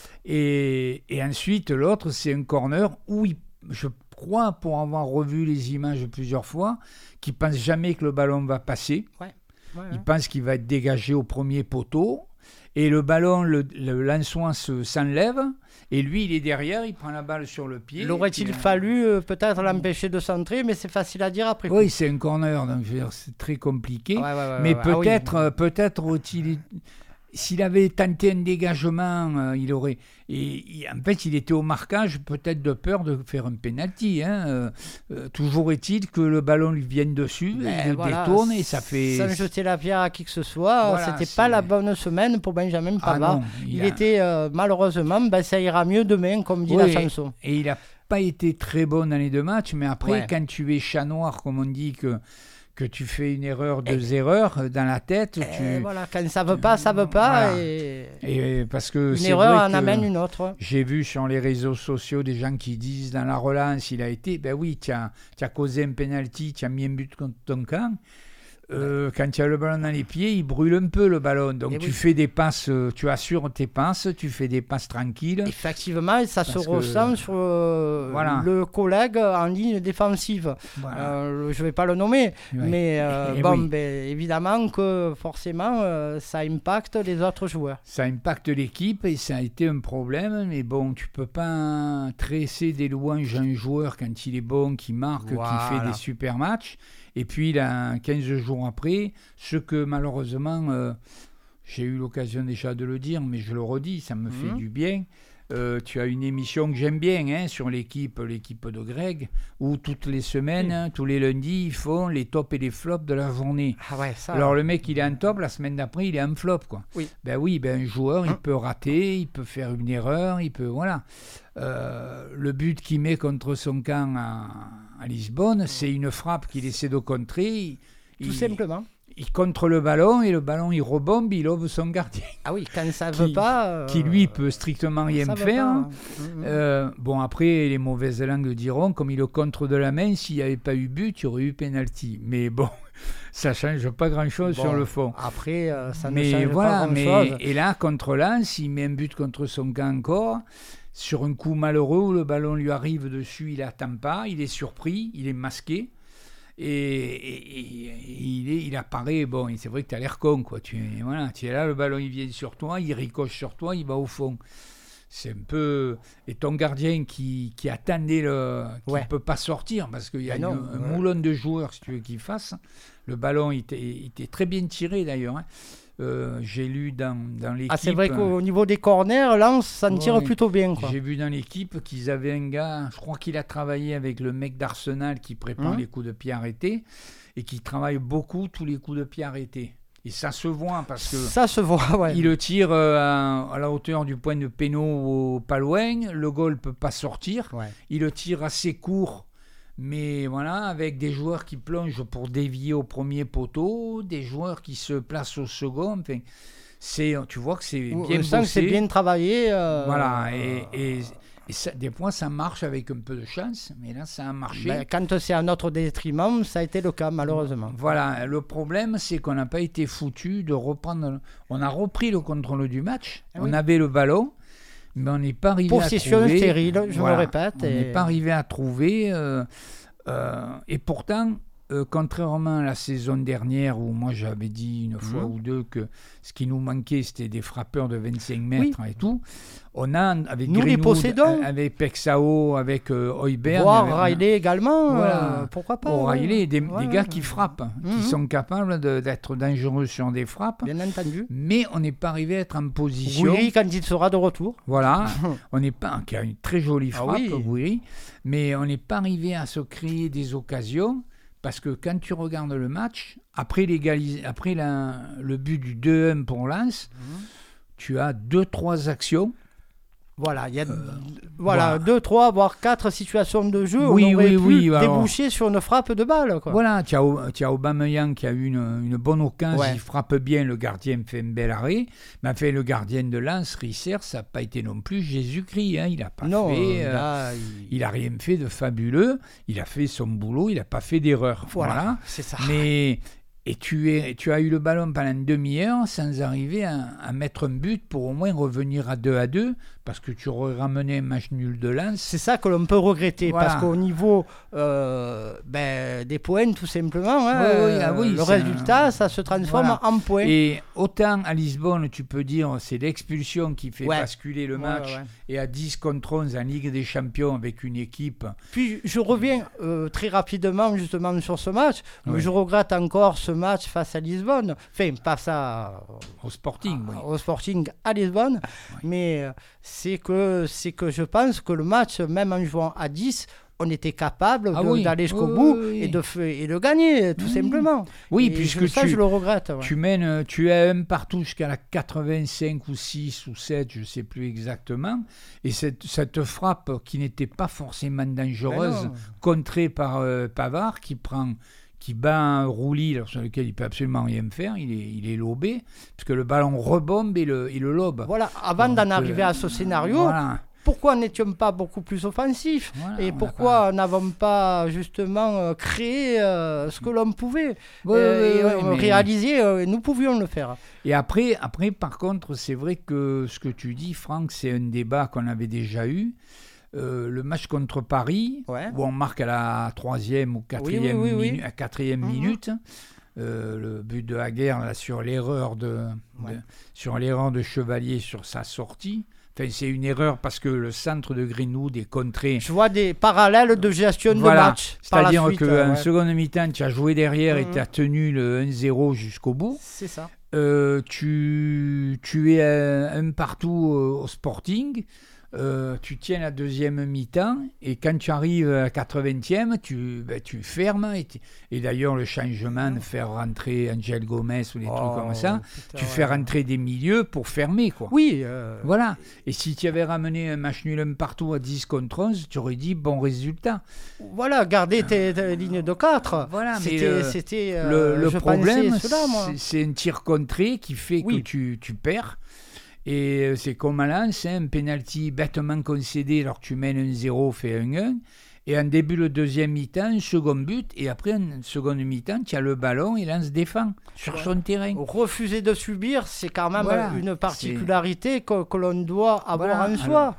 B: Et, et ensuite, l'autre, c'est un corner où il, je crois, pour avoir revu les images plusieurs fois, qu'il ne pense jamais que le ballon va passer.
A: Ouais. Ouais, ouais.
B: Il pense qu'il va être dégagé au premier poteau. Et le ballon, le, le lançoin se, s'enlève. Et lui, il est derrière, il prend la balle sur le pied.
A: L'aurait-il puis, fallu euh, peut-être l'empêcher de centrer, mais c'est facile à dire après.
B: Oui, c'est un corner, donc je veux dire, c'est très compliqué.
A: Ouais, ouais, ouais,
B: mais
A: ouais,
B: peut-être,
A: ah oui.
B: peut-être aurait-il... S'il avait tenté un dégagement, euh, il aurait... Et, et, en fait, il était au marquage, peut-être de peur de faire un penalty. Hein. Euh, euh, toujours est-il que le ballon lui vienne dessus, ben, il le voilà, détourne et ça fait...
A: Sans jeter la pierre à qui que ce soit, voilà, c'était c'est... pas la bonne semaine pour Benjamin Pavard. Ah non, il il a... était, euh, malheureusement, ben, ça ira mieux demain, comme dit
B: oui,
A: la chanson.
B: Et il n'a pas été très bon dans les deux matchs, mais après, ouais. quand tu es chat noir, comme on dit, que... que tu fais une erreur, deux et erreurs dans la tête. Tu,
A: voilà, quand ça ne veut pas, ça ne veut pas.
B: Voilà.
A: Et...
B: et parce que
A: une
B: c'est
A: erreur
B: vrai
A: en amène une autre.
B: J'ai vu sur les réseaux sociaux des gens qui disent dans la relance, il a été, ben oui, tu as, tu as causé un penalty, tu as mis un but contre ton camp. Euh, quand tu as le ballon dans les pieds, il brûle un peu le ballon. Donc et tu oui. fais des passes, tu assures tes passes, tu fais des passes tranquilles.
A: Effectivement, et ça se que, ressent sur euh, voilà. le collègue en ligne défensive. Voilà. Euh, je ne vais pas le nommer, oui. mais euh, bon, oui. ben, évidemment que forcément, euh, ça impacte les autres joueurs.
B: Ça impacte l'équipe et ça a été un problème. Mais bon, tu ne peux pas tresser des louanges à un joueur quand il est bon, qui marque, voilà. qui fait des super matchs. Et puis, là, quinze jours après, ce que malheureusement, euh, j'ai eu l'occasion déjà de le dire, mais je le redis, ça me mmh. fait du bien. Euh, tu as une émission que j'aime bien hein, sur l'équipe, l'équipe de Greg, où toutes les semaines, mmh. hein, tous les lundis, ils font les tops et les flops de la journée.
A: Ah ouais, ça,
B: Alors
A: ouais.
B: le mec, il est en top, la semaine d'après, il est en flop. Quoi.
A: Oui.
B: Ben oui, ben, un joueur, mmh. il peut rater, il peut faire une erreur, il peut... Voilà. Euh, le but qu'il met contre son camp à, à Lisbonne, mmh. c'est une frappe qu'il essaie de contrer.
A: Tout
B: il,
A: simplement.
B: Il contre le ballon et le ballon il rebombe, il ouvre son gardien.
A: Ah oui, quand ça ne
B: qui,
A: veut pas. Euh,
B: qui lui peut strictement rien faire.
A: Mmh.
B: Euh, bon, après, les mauvaises langues diront, comme il le contre de la main, s'il n'y avait pas eu but, il y aurait eu penalty. Mais bon, ça ne change pas grand-chose bon, sur le fond.
A: Après, euh, ça ne
B: mais
A: change
B: voilà,
A: pas grand-chose.
B: Mais, et là, contre Lens, il met un but contre son camp encore. sur un coup malheureux, le ballon lui arrive dessus, il n'attend pas, il est surpris, il est masqué. Et, et, et il, est, il apparaît, bon, et c'est vrai que tu as l'air con, quoi. Tu, voilà, tu es là, le ballon il vient sur toi, il ricoche sur toi, il va au fond. C'est un peu. Et ton gardien qui, qui attendait le. qui ne ouais. peut pas sortir, parce qu'il y a non, une, un ouais. moulin de joueurs, si tu veux, qu'il fasse. Le ballon, il était, il était très bien tiré d'ailleurs. Hein. Euh, j'ai lu dans, dans l'équipe...
A: Ah, c'est vrai qu'au niveau des corners, là, ça en tire ouais, plutôt bien. Quoi.
B: J'ai vu dans l'équipe qu'ils avaient un gars, je crois qu'il a travaillé avec le mec d'Arsenal qui prépare mmh. les coups de pied arrêtés et qui travaille beaucoup tous les coups de pied arrêtés. Et ça se voit parce que...
A: Ça se voit, ouais.
B: Il le tire euh, à, à la hauteur du point de pénal au pas loin, le goal ne peut pas sortir. Ouais. Il le tire assez court. Mais voilà, avec des joueurs qui plongent pour dévier au premier poteau, des joueurs qui se placent au second. Enfin, c'est, tu vois que c'est bien bossé.
A: On sent que c'est bien travaillé. Euh...
B: Voilà, et, et, et ça, des fois ça marche avec un peu de chance, mais là ça a marché.
A: Ben, quand c'est à notre détriment, ça a été le cas malheureusement.
B: Voilà, le problème c'est qu'on n'a pas été foutu de reprendre. On a repris le contrôle du match, ah, on oui. avait le ballon. Mais on n'est pas arrivé
A: Possession
B: à trouver...
A: Possession stérile, je
B: voilà,
A: me répète.
B: On n'est et... pas arrivé à trouver... Euh, euh, et pourtant, euh, contrairement à la saison dernière, où moi j'avais dit une fois mmh. ou deux que ce qui nous manquait, c'était des frappeurs de vingt-cinq mètres oui. et tout, on a, avec
A: nous les possédons.
B: Avec Pexao, avec euh, Højbjerg...
A: Voire Riley également, voilà. euh, pourquoi pas.
B: Oh, Riley, des, ouais. des gars qui frappent, mmh. qui sont capables de, d'être dangereux sur des frappes.
A: Bien entendu.
B: Mais on n'est pas arrivé à être en position...
A: Oui, quand il sera de retour.
B: Voilà, on n'est pas... qui a une très jolie frappe, ah oui. oui, mais on n'est pas arrivé à se créer des occasions, parce que quand tu regardes le match, après, après la, le but du deux un pour Lens, mmh. tu as deux trois actions.
A: Voilà, il y a euh, voilà, voilà, deux, trois, voire quatre situations de jeu
B: oui,
A: où on aurait
B: oui,
A: pu
B: oui,
A: déboucher
B: alors,
A: sur une frappe de balle. Quoi.
B: Voilà, tu as, tu as Aubameyang qui a eu une, une bonne occasion, ouais. il frappe bien, le gardien fait un bel arrêt, mais enfin, le gardien de Lens, Risser, ça n'a pas été non plus Jésus-Christ, hein, il n'a pas
A: non,
B: fait,
A: là,
B: euh, il n'a rien fait de fabuleux, il a fait son boulot, il n'a pas fait d'erreur.
A: Voilà,
B: voilà.
A: c'est ça.
B: Mais... Et tu, es, tu as eu le ballon pendant une demi-heure sans arriver à, à mettre un but pour au moins revenir à deux à deux, parce que tu aurais ramené un match nul de Lens.
A: C'est ça que l'on peut regretter, voilà. Parce qu'au niveau euh, ben, des points, tout simplement, hein, oui, oui, ah oui, le ça, résultat, ça se transforme voilà. en points.
B: Et autant à Lisbonne, tu peux dire c'est l'expulsion qui fait ouais. basculer le match, ouais, ouais. et à dix contre onze en Ligue des Champions avec une équipe...
A: Puis je reviens euh, très rapidement justement sur ce match, ouais. mais je regrette encore ce match face à Lisbonne, enfin pas ça
B: au Sporting,
A: à,
B: oui.
A: au Sporting à Lisbonne, oui. mais c'est que c'est que je pense que le match, même en jouant à dix, on était capable
B: ah
A: de,
B: oui.
A: d'aller jusqu'au
B: oui,
A: bout
B: oui, oui.
A: et de et de gagner tout oui. simplement.
B: Oui,
A: et
B: puisque
A: je, ça
B: tu,
A: je le regrette. Ouais.
B: Tu mènes, tu es un partout jusqu'à la quatre-vingt-cinq ou six ou sept, je sais plus exactement, et cette, cette frappe qui n'était pas forcément dangereuse, contrée par euh, Pavard qui prend qui bat un roulis sur lequel il ne peut absolument rien faire, il est, il est lobé, parce que le ballon rebombe et le, et le lobe.
A: Voilà, avant Donc, d'en arriver euh, à ce scénario, voilà. pourquoi n'étions pas beaucoup plus offensifs voilà, et pourquoi pas... n'avons pas justement euh, créé euh, ce que l'on pouvait
B: oui, euh, oui,
A: et
B: oui, mais...
A: réaliser, euh, nous pouvions le faire.
B: Et après, après, par contre, c'est vrai que ce que tu dis, Franck, c'est un débat qu'on avait déjà eu. Euh, le match contre Paris, ouais. où on marque à la troisième ou quatrième, oui, oui, oui, minu- oui. À quatrième mmh. minute, euh, le but de Haguer là, sur l'erreur de, ouais. de sur l'erreur de Chevalier sur sa sortie. Enfin, c'est une erreur parce que le centre de Greenwood est contré.
A: Je vois des parallèles de gestion
B: voilà.
A: de match.
B: C'est-à-dire qu'en
A: euh,
B: ouais. seconde mi-temps, tu as joué derrière mmh. et tu as tenu le un zéro jusqu'au bout.
A: C'est ça.
B: Euh, tu, tu es un, un partout euh, au Sporting. Euh, tu tiens la deuxième mi-temps et quand tu arrives à la quatre-vingtième, tu, ben, tu fermes et, et d'ailleurs le changement de faire rentrer Angel Gomez ou des oh, trucs comme ça, putain, tu ouais. fais rentrer des milieux pour fermer quoi.
A: Oui. Euh...
B: Voilà. Et si tu avais ramené un match nul un partout à dix contre onze, tu aurais dit bon résultat.
A: Voilà, garder tes, tes lignes de quatre. Voilà, c'était, mais euh, c'était euh,
B: le, le problème,
A: cela, moi.
B: C'est, c'est un tir contré qui fait oui. que tu, tu perds. Et c'est comme à Lens, hein, un penalty bêtement concédé alors que tu mènes un zéro, fait un un. Et en début de deuxième mi-temps, un second but. Et après, en seconde mi-temps, tu as le ballon et Lens défend sur son terrain.
A: Refuser de subir, c'est quand même voilà, une particularité que, que l'on doit avoir voilà, en soi.
B: alors,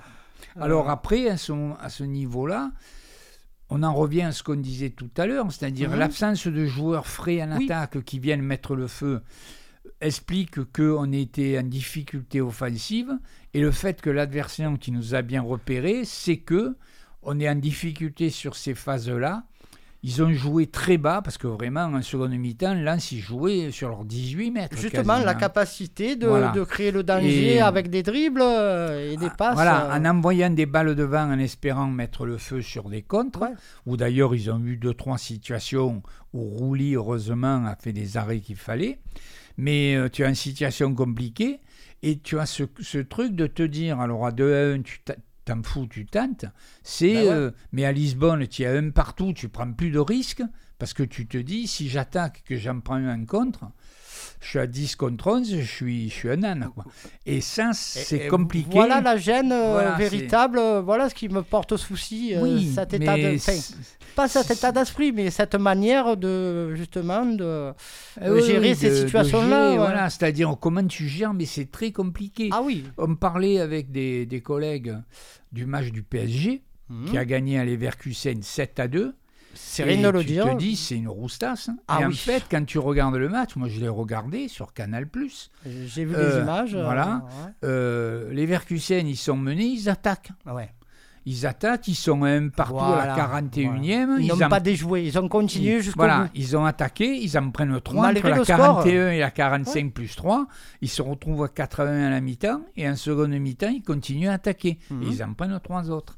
B: Alors après, à, son, à ce niveau-là, on en revient à ce qu'on disait tout à l'heure, c'est-à-dire mmh. l'absence de joueurs frais en oui. attaque qui viennent mettre le feu explique qu'on était en difficulté offensive, et le fait que l'adversaire qui nous a bien repérés, c'est que on est en difficulté sur ces phases-là. Ils ont joué très bas, parce que vraiment, en seconde mi-temps, Lens, ils jouaient sur leurs dix-huit mètres.
A: Justement,
B: quasiment.
A: La capacité de,
B: voilà.
A: de créer le danger et avec des dribbles et des passes.
B: Voilà, en envoyant des balles devant, en espérant mettre le feu sur des contres, ouais. où d'ailleurs, ils ont eu deux, trois situations où Rouli, heureusement, a fait des arrêts qu'il fallait. Mais euh, tu as une situation compliquée, et tu as ce, ce truc de te dire, alors à deux à un, tu t'as, t'en fous, tu tentes, c'est, ben ouais. euh, mais à Lisbonne, tu as un partout, tu prends plus de risques, parce que tu te dis, si j'attaque, que j'en prends un en contre, je suis à dix contre onze, je suis, je suis un âne, quoi. Et ça, c'est et, et compliqué.
A: Voilà la gêne euh, voilà, véritable, c'est... voilà ce qui me porte souci,
B: oui,
A: euh, cet état de... Enfin, pas cet état d'esprit, mais cette manière de, justement, de, de oui, gérer oui, ces de, situations-là.
B: De gérer,
A: ouais.
B: Voilà, c'est-à-dire, comment tu gères, mais c'est très compliqué.
A: Ah oui.
B: On me parlait avec des, des collègues du match du P S G, mmh. qui a gagné à Leverkusen sept à deux.
A: C'est rien de le
B: tu
A: dire.
B: te dis, c'est une roustasse. Hein.
A: Ah
B: et
A: oui.
B: en fait, quand tu regardes le match, moi je l'ai regardé sur Canal plus.
A: J'ai vu
B: euh,
A: les images.
B: Voilà. Euh, ouais. euh, Leverkusen, ils sont menés, ils attaquent.
A: Ouais.
B: Ils attaquent, ils sont même partout voilà, à la quarante et unième.
A: Voilà. Ils, ils n'ont en... pas déjoué, ils ont continué
B: ils,
A: jusqu'au
B: voilà,
A: bout.
B: Ils ont attaqué, ils en prennent trois
A: Malgré
B: entre la
A: score.
B: quarante et un et la quarante-cinq ouais. plus trois. Ils se retrouvent à quatre-vingts à la mi-temps, et en seconde mi-temps, ils continuent à attaquer. Mm-hmm. Et ils en prennent trois autres.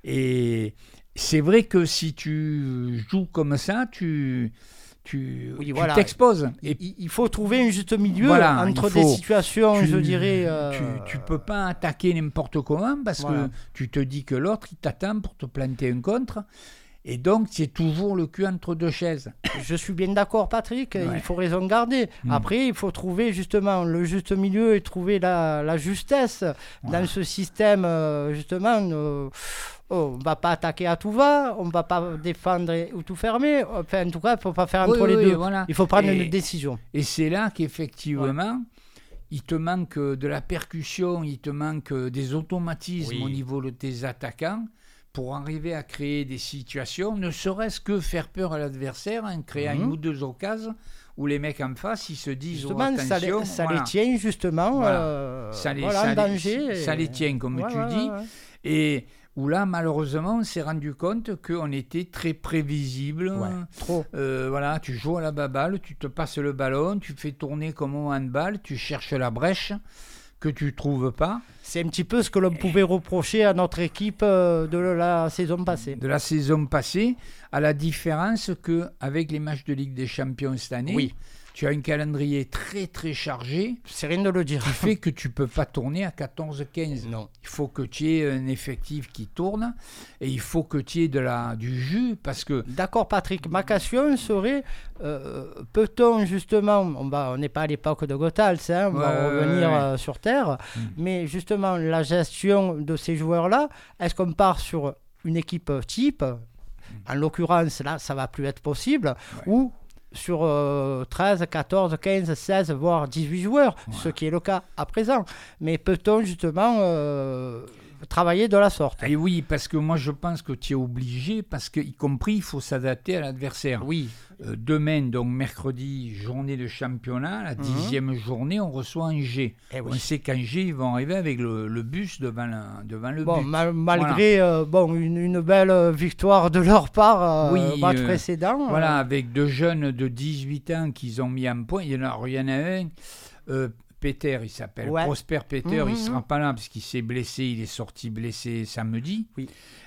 B: Et c'est vrai que si tu joues comme ça, tu... tu,
A: oui,
B: tu
A: voilà.
B: t'exposes.
A: Et il faut trouver un juste milieu
B: voilà,
A: entre
B: faut,
A: des situations,
B: tu,
A: je dirais... Euh...
B: Tu ne peux pas attaquer n'importe comment parce voilà. que tu te dis que l'autre, il t'attend pour te planter un contre. Et donc, c'est toujours le cul entre deux chaises.
A: Je suis bien d'accord, Patrick. Ouais. Il faut raison garder.
B: Mmh.
A: Après, il faut trouver justement le juste milieu et trouver la, la justesse voilà. dans ce système, euh, justement... Euh, Oh, on ne va pas attaquer à tout va, on ne va pas défendre ou tout fermer. Enfin, en tout cas, il ne faut pas faire entre
B: oui,
A: les
B: oui,
A: deux.
B: Voilà.
A: Il faut prendre
B: et,
A: une décision.
B: Et c'est là qu'effectivement,
A: ouais.
B: il te manque de la percussion, il te manque des automatismes oui. au niveau de tes attaquants pour arriver à créer des situations, ne serait-ce que faire peur à l'adversaire en créant mmh. une ou deux occasions où les mecs en face, ils se disent
A: justement,
B: oh, attention,
A: ça les, ça
B: voilà.
A: les tient justement
B: voilà.
A: euh,
B: ça les,
A: voilà,
B: ça
A: en danger.
B: Les,
A: et...
B: Ça les tient, comme
A: ouais,
B: tu
A: ouais,
B: dis.
A: Ouais.
B: Et où là, malheureusement, on s'est rendu compte qu'on était très prévisible.
A: Ouais, trop.
B: Euh, voilà, tu joues à la baballe, tu te passes le ballon, tu fais tourner comme au handball, tu cherches la brèche que tu ne trouves pas.
A: C'est un petit peu ce que l'on pouvait reprocher à notre équipe de la saison passée.
B: De la saison passée, à la différence qu'avec les matchs de Ligue des Champions cette année,
A: oui.
B: tu as un calendrier très très chargé.
A: C'est rien de le dire.
B: Qui fait que tu ne peux pas tourner à quatorze quinze.
A: Non.
B: Il faut que tu aies un effectif qui tourne et il faut que tu aies de la, du jus parce que...
A: D'accord Patrick, ma question serait, euh, peut-on justement, on va, on n'est pas à l'époque de Gothals, hein, on
B: ouais,
A: va revenir
B: ouais, ouais.
A: Euh, sur Terre, mmh. mais justement la gestion de ces joueurs-là, est-ce qu'on part sur une équipe type, mmh. en l'occurrence là ça ne va plus être possible, ouais. ou sur euh, treize, quatorze, quinze, seize, voire dix-huit joueurs, ouais. ce qui est le cas à présent. Mais peut-on justement euh, travailler de la sorte ?
B: Et oui, parce que moi je pense que tu es obligé, parce qu'y compris il faut s'adapter à l'adversaire.
A: Oui.
B: Euh, demain, donc mercredi, journée de championnat, la dixième mmh. journée, on reçoit Angers.
A: Eh oui.
B: On sait qu'Angers, ils vont arriver avec le, le bus devant, la, devant le
A: bon,
B: but.
A: Mal, malgré voilà. euh, bon, une, une belle victoire de leur part, euh,
B: oui,
A: match
B: euh,
A: précédent.
B: Voilà,
A: euh...
B: avec deux jeunes de dix-huit ans qu'ils ont mis en point. Il y en a, il y en a un, euh, Peter, il s'appelle, ouais. Prosper Peter, mmh, il ne sera pas là parce qu'il s'est blessé, il est sorti blessé samedi.
A: Oui.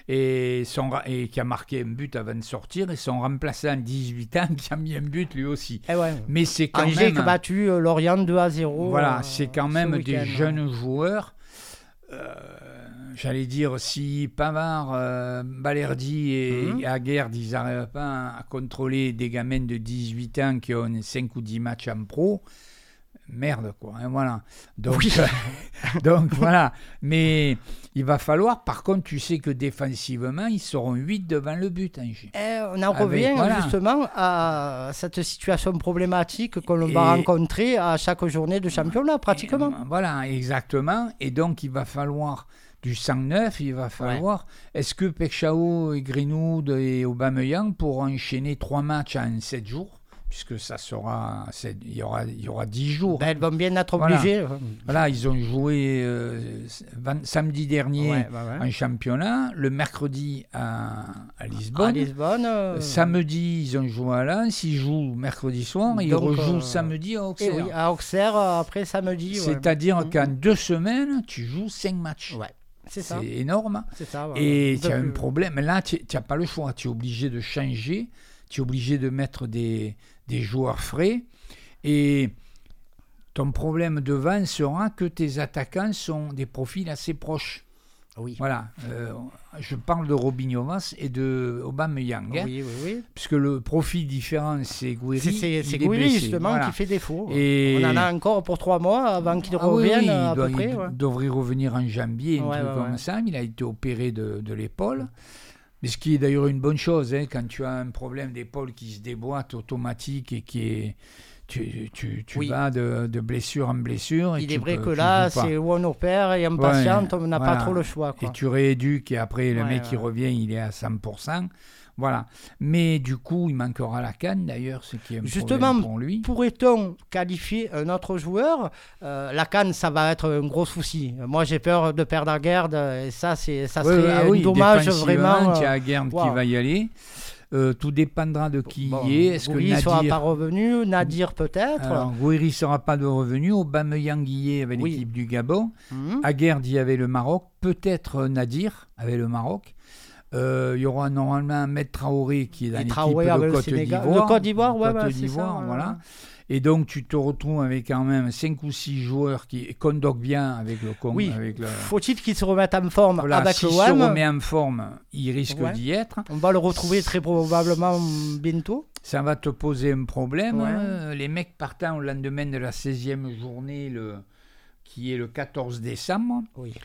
B: Et, son, et qui a marqué un but avant de sortir, et son remplaçant, dix-huit ans, qui a mis un but lui aussi.
A: Eh ouais.
B: Mais c'est quand
A: Angers
B: même...
A: qui a battu euh, Lorient deux à zéro.
B: Voilà,
A: euh,
B: c'est quand même des jeunes joueurs. Euh, j'allais dire, si Pavard, euh, Balerdi et mmh. Aguerd, ils n'arrivent pas à contrôler des gamins de dix-huit ans qui ont cinq ou dix matchs en pro... Merde, quoi, hein, voilà. Donc,
A: oui.
B: euh, donc, voilà. Mais il va falloir, par contre, tu sais que défensivement, ils seront huit devant le but, Angers.
A: Et on en revient Avec, voilà. justement à cette situation problématique que l'on et, va rencontrer à chaque journée de championnat, pratiquement.
B: Et, voilà, exactement. Et donc, il va falloir du cent neuf, il va falloir... Ouais. Est-ce que Pekchao et Greenwood et Aubameyang pourront enchaîner trois matchs en sept jours ? Puisque ça sera, il y aura, il y aura dix jours.
A: Ben, elles vont bien être obligées.
B: Voilà, voilà ils ont joué euh, vingt, samedi dernier ouais, bah ouais. en championnat, le mercredi à, à Lisbonne.
A: À Lisbonne euh...
B: Samedi, ils ont joué à Lens, ils jouent mercredi soir, et ils rejouent euh... samedi à Auxerre.
A: Oui, à Auxerre, après samedi.
B: C'est-à-dire
A: ouais.
B: qu'en deux semaines, tu joues cinq matchs.
A: Ouais. C'est,
B: c'est
A: ça.
B: énorme.
A: C'est ça, ouais.
B: Et tu as un problème. Là, tu n'as pas le choix. Tu es obligé de changer. Tu es obligé de mettre des, des joueurs frais. Et ton problème devant sera que tes attaquants sont des profils assez proches.
A: Oui.
B: Voilà. Euh, je parle de Robinho et de Aubameyang.
A: Oui,
B: hein,
A: oui, oui.
B: Puisque le profil différent, c'est Gouiri.
A: C'est, c'est, c'est Gouiri, justement, voilà. qui fait défaut.
B: Et...
A: On en a encore pour trois mois avant qu'il
B: ah,
A: revienne,
B: oui, oui,
A: à
B: doit,
A: peu près.
B: Il
A: ouais.
B: devrait revenir en janvier, un
A: ouais,
B: truc
A: ouais,
B: comme
A: ouais.
B: ça. Il a été opéré de, de l'épaule. Mais ce qui est d'ailleurs une bonne chose, hein, quand tu as un problème d'épaule qui se déboîte automatique et qui est... Tu, tu, tu oui. vas de, de blessure en blessure. Et
A: Il est
B: tu
A: vrai
B: peux,
A: que là, c'est où on opère et on patiente, ouais, on n'a voilà. pas trop le choix. Quoi.
B: Et tu rééduques et après le
A: ouais,
B: mec
A: ouais.
B: qui revient, il est à cent pour cent. Voilà. Mais du coup, il manquera la canne d'ailleurs, ce qui est un
A: Justement,
B: problème pour lui.
A: Pourrait-on qualifier un autre joueur euh, La canne, ça va être un gros souci. Moi, j'ai peur de perdre Aguerd et ça, c'est, ça serait ouais, ah, un oui, dommage vraiment.
B: Il y a Aguerd euh, wow. qui va y aller. Euh, tout dépendra de qui bon, y est. Est-ce
A: Gouiri
B: ne
A: sera pas revenu, Nadir peut-être.
B: Alors, Gouiri ne sera pas de revenu. Aubameyang y est avec oui. l'équipe du Gabon. Mm-hmm. Aguerd y avait le Maroc. Peut-être Nadir avec le Maroc. Il euh, y aura normalement Ahmed Traoré qui est dans l'équipe de Côte d'Ivoire.
A: Le Côte d'Ivoire, ouais,
B: Côte
A: ouais,
B: d'Ivoire,
A: ça,
B: voilà.
A: Ouais.
B: Et donc, tu te retrouves avec quand même cinq ou six joueurs qui condoquent bien avec le Congo.
A: Oui,
B: avec le...
A: faut-il qu'il se remette en forme
B: voilà,
A: avec
B: s'il
A: le O M.
B: S'il se remet en forme, il risque ouais. d'y être.
A: On va le retrouver très probablement bientôt.
B: Ça va te poser un problème.
A: Ouais.
B: Euh, les mecs partant au lendemain de la seizième journée, le... qui est le quatorze décembre.
A: Oui.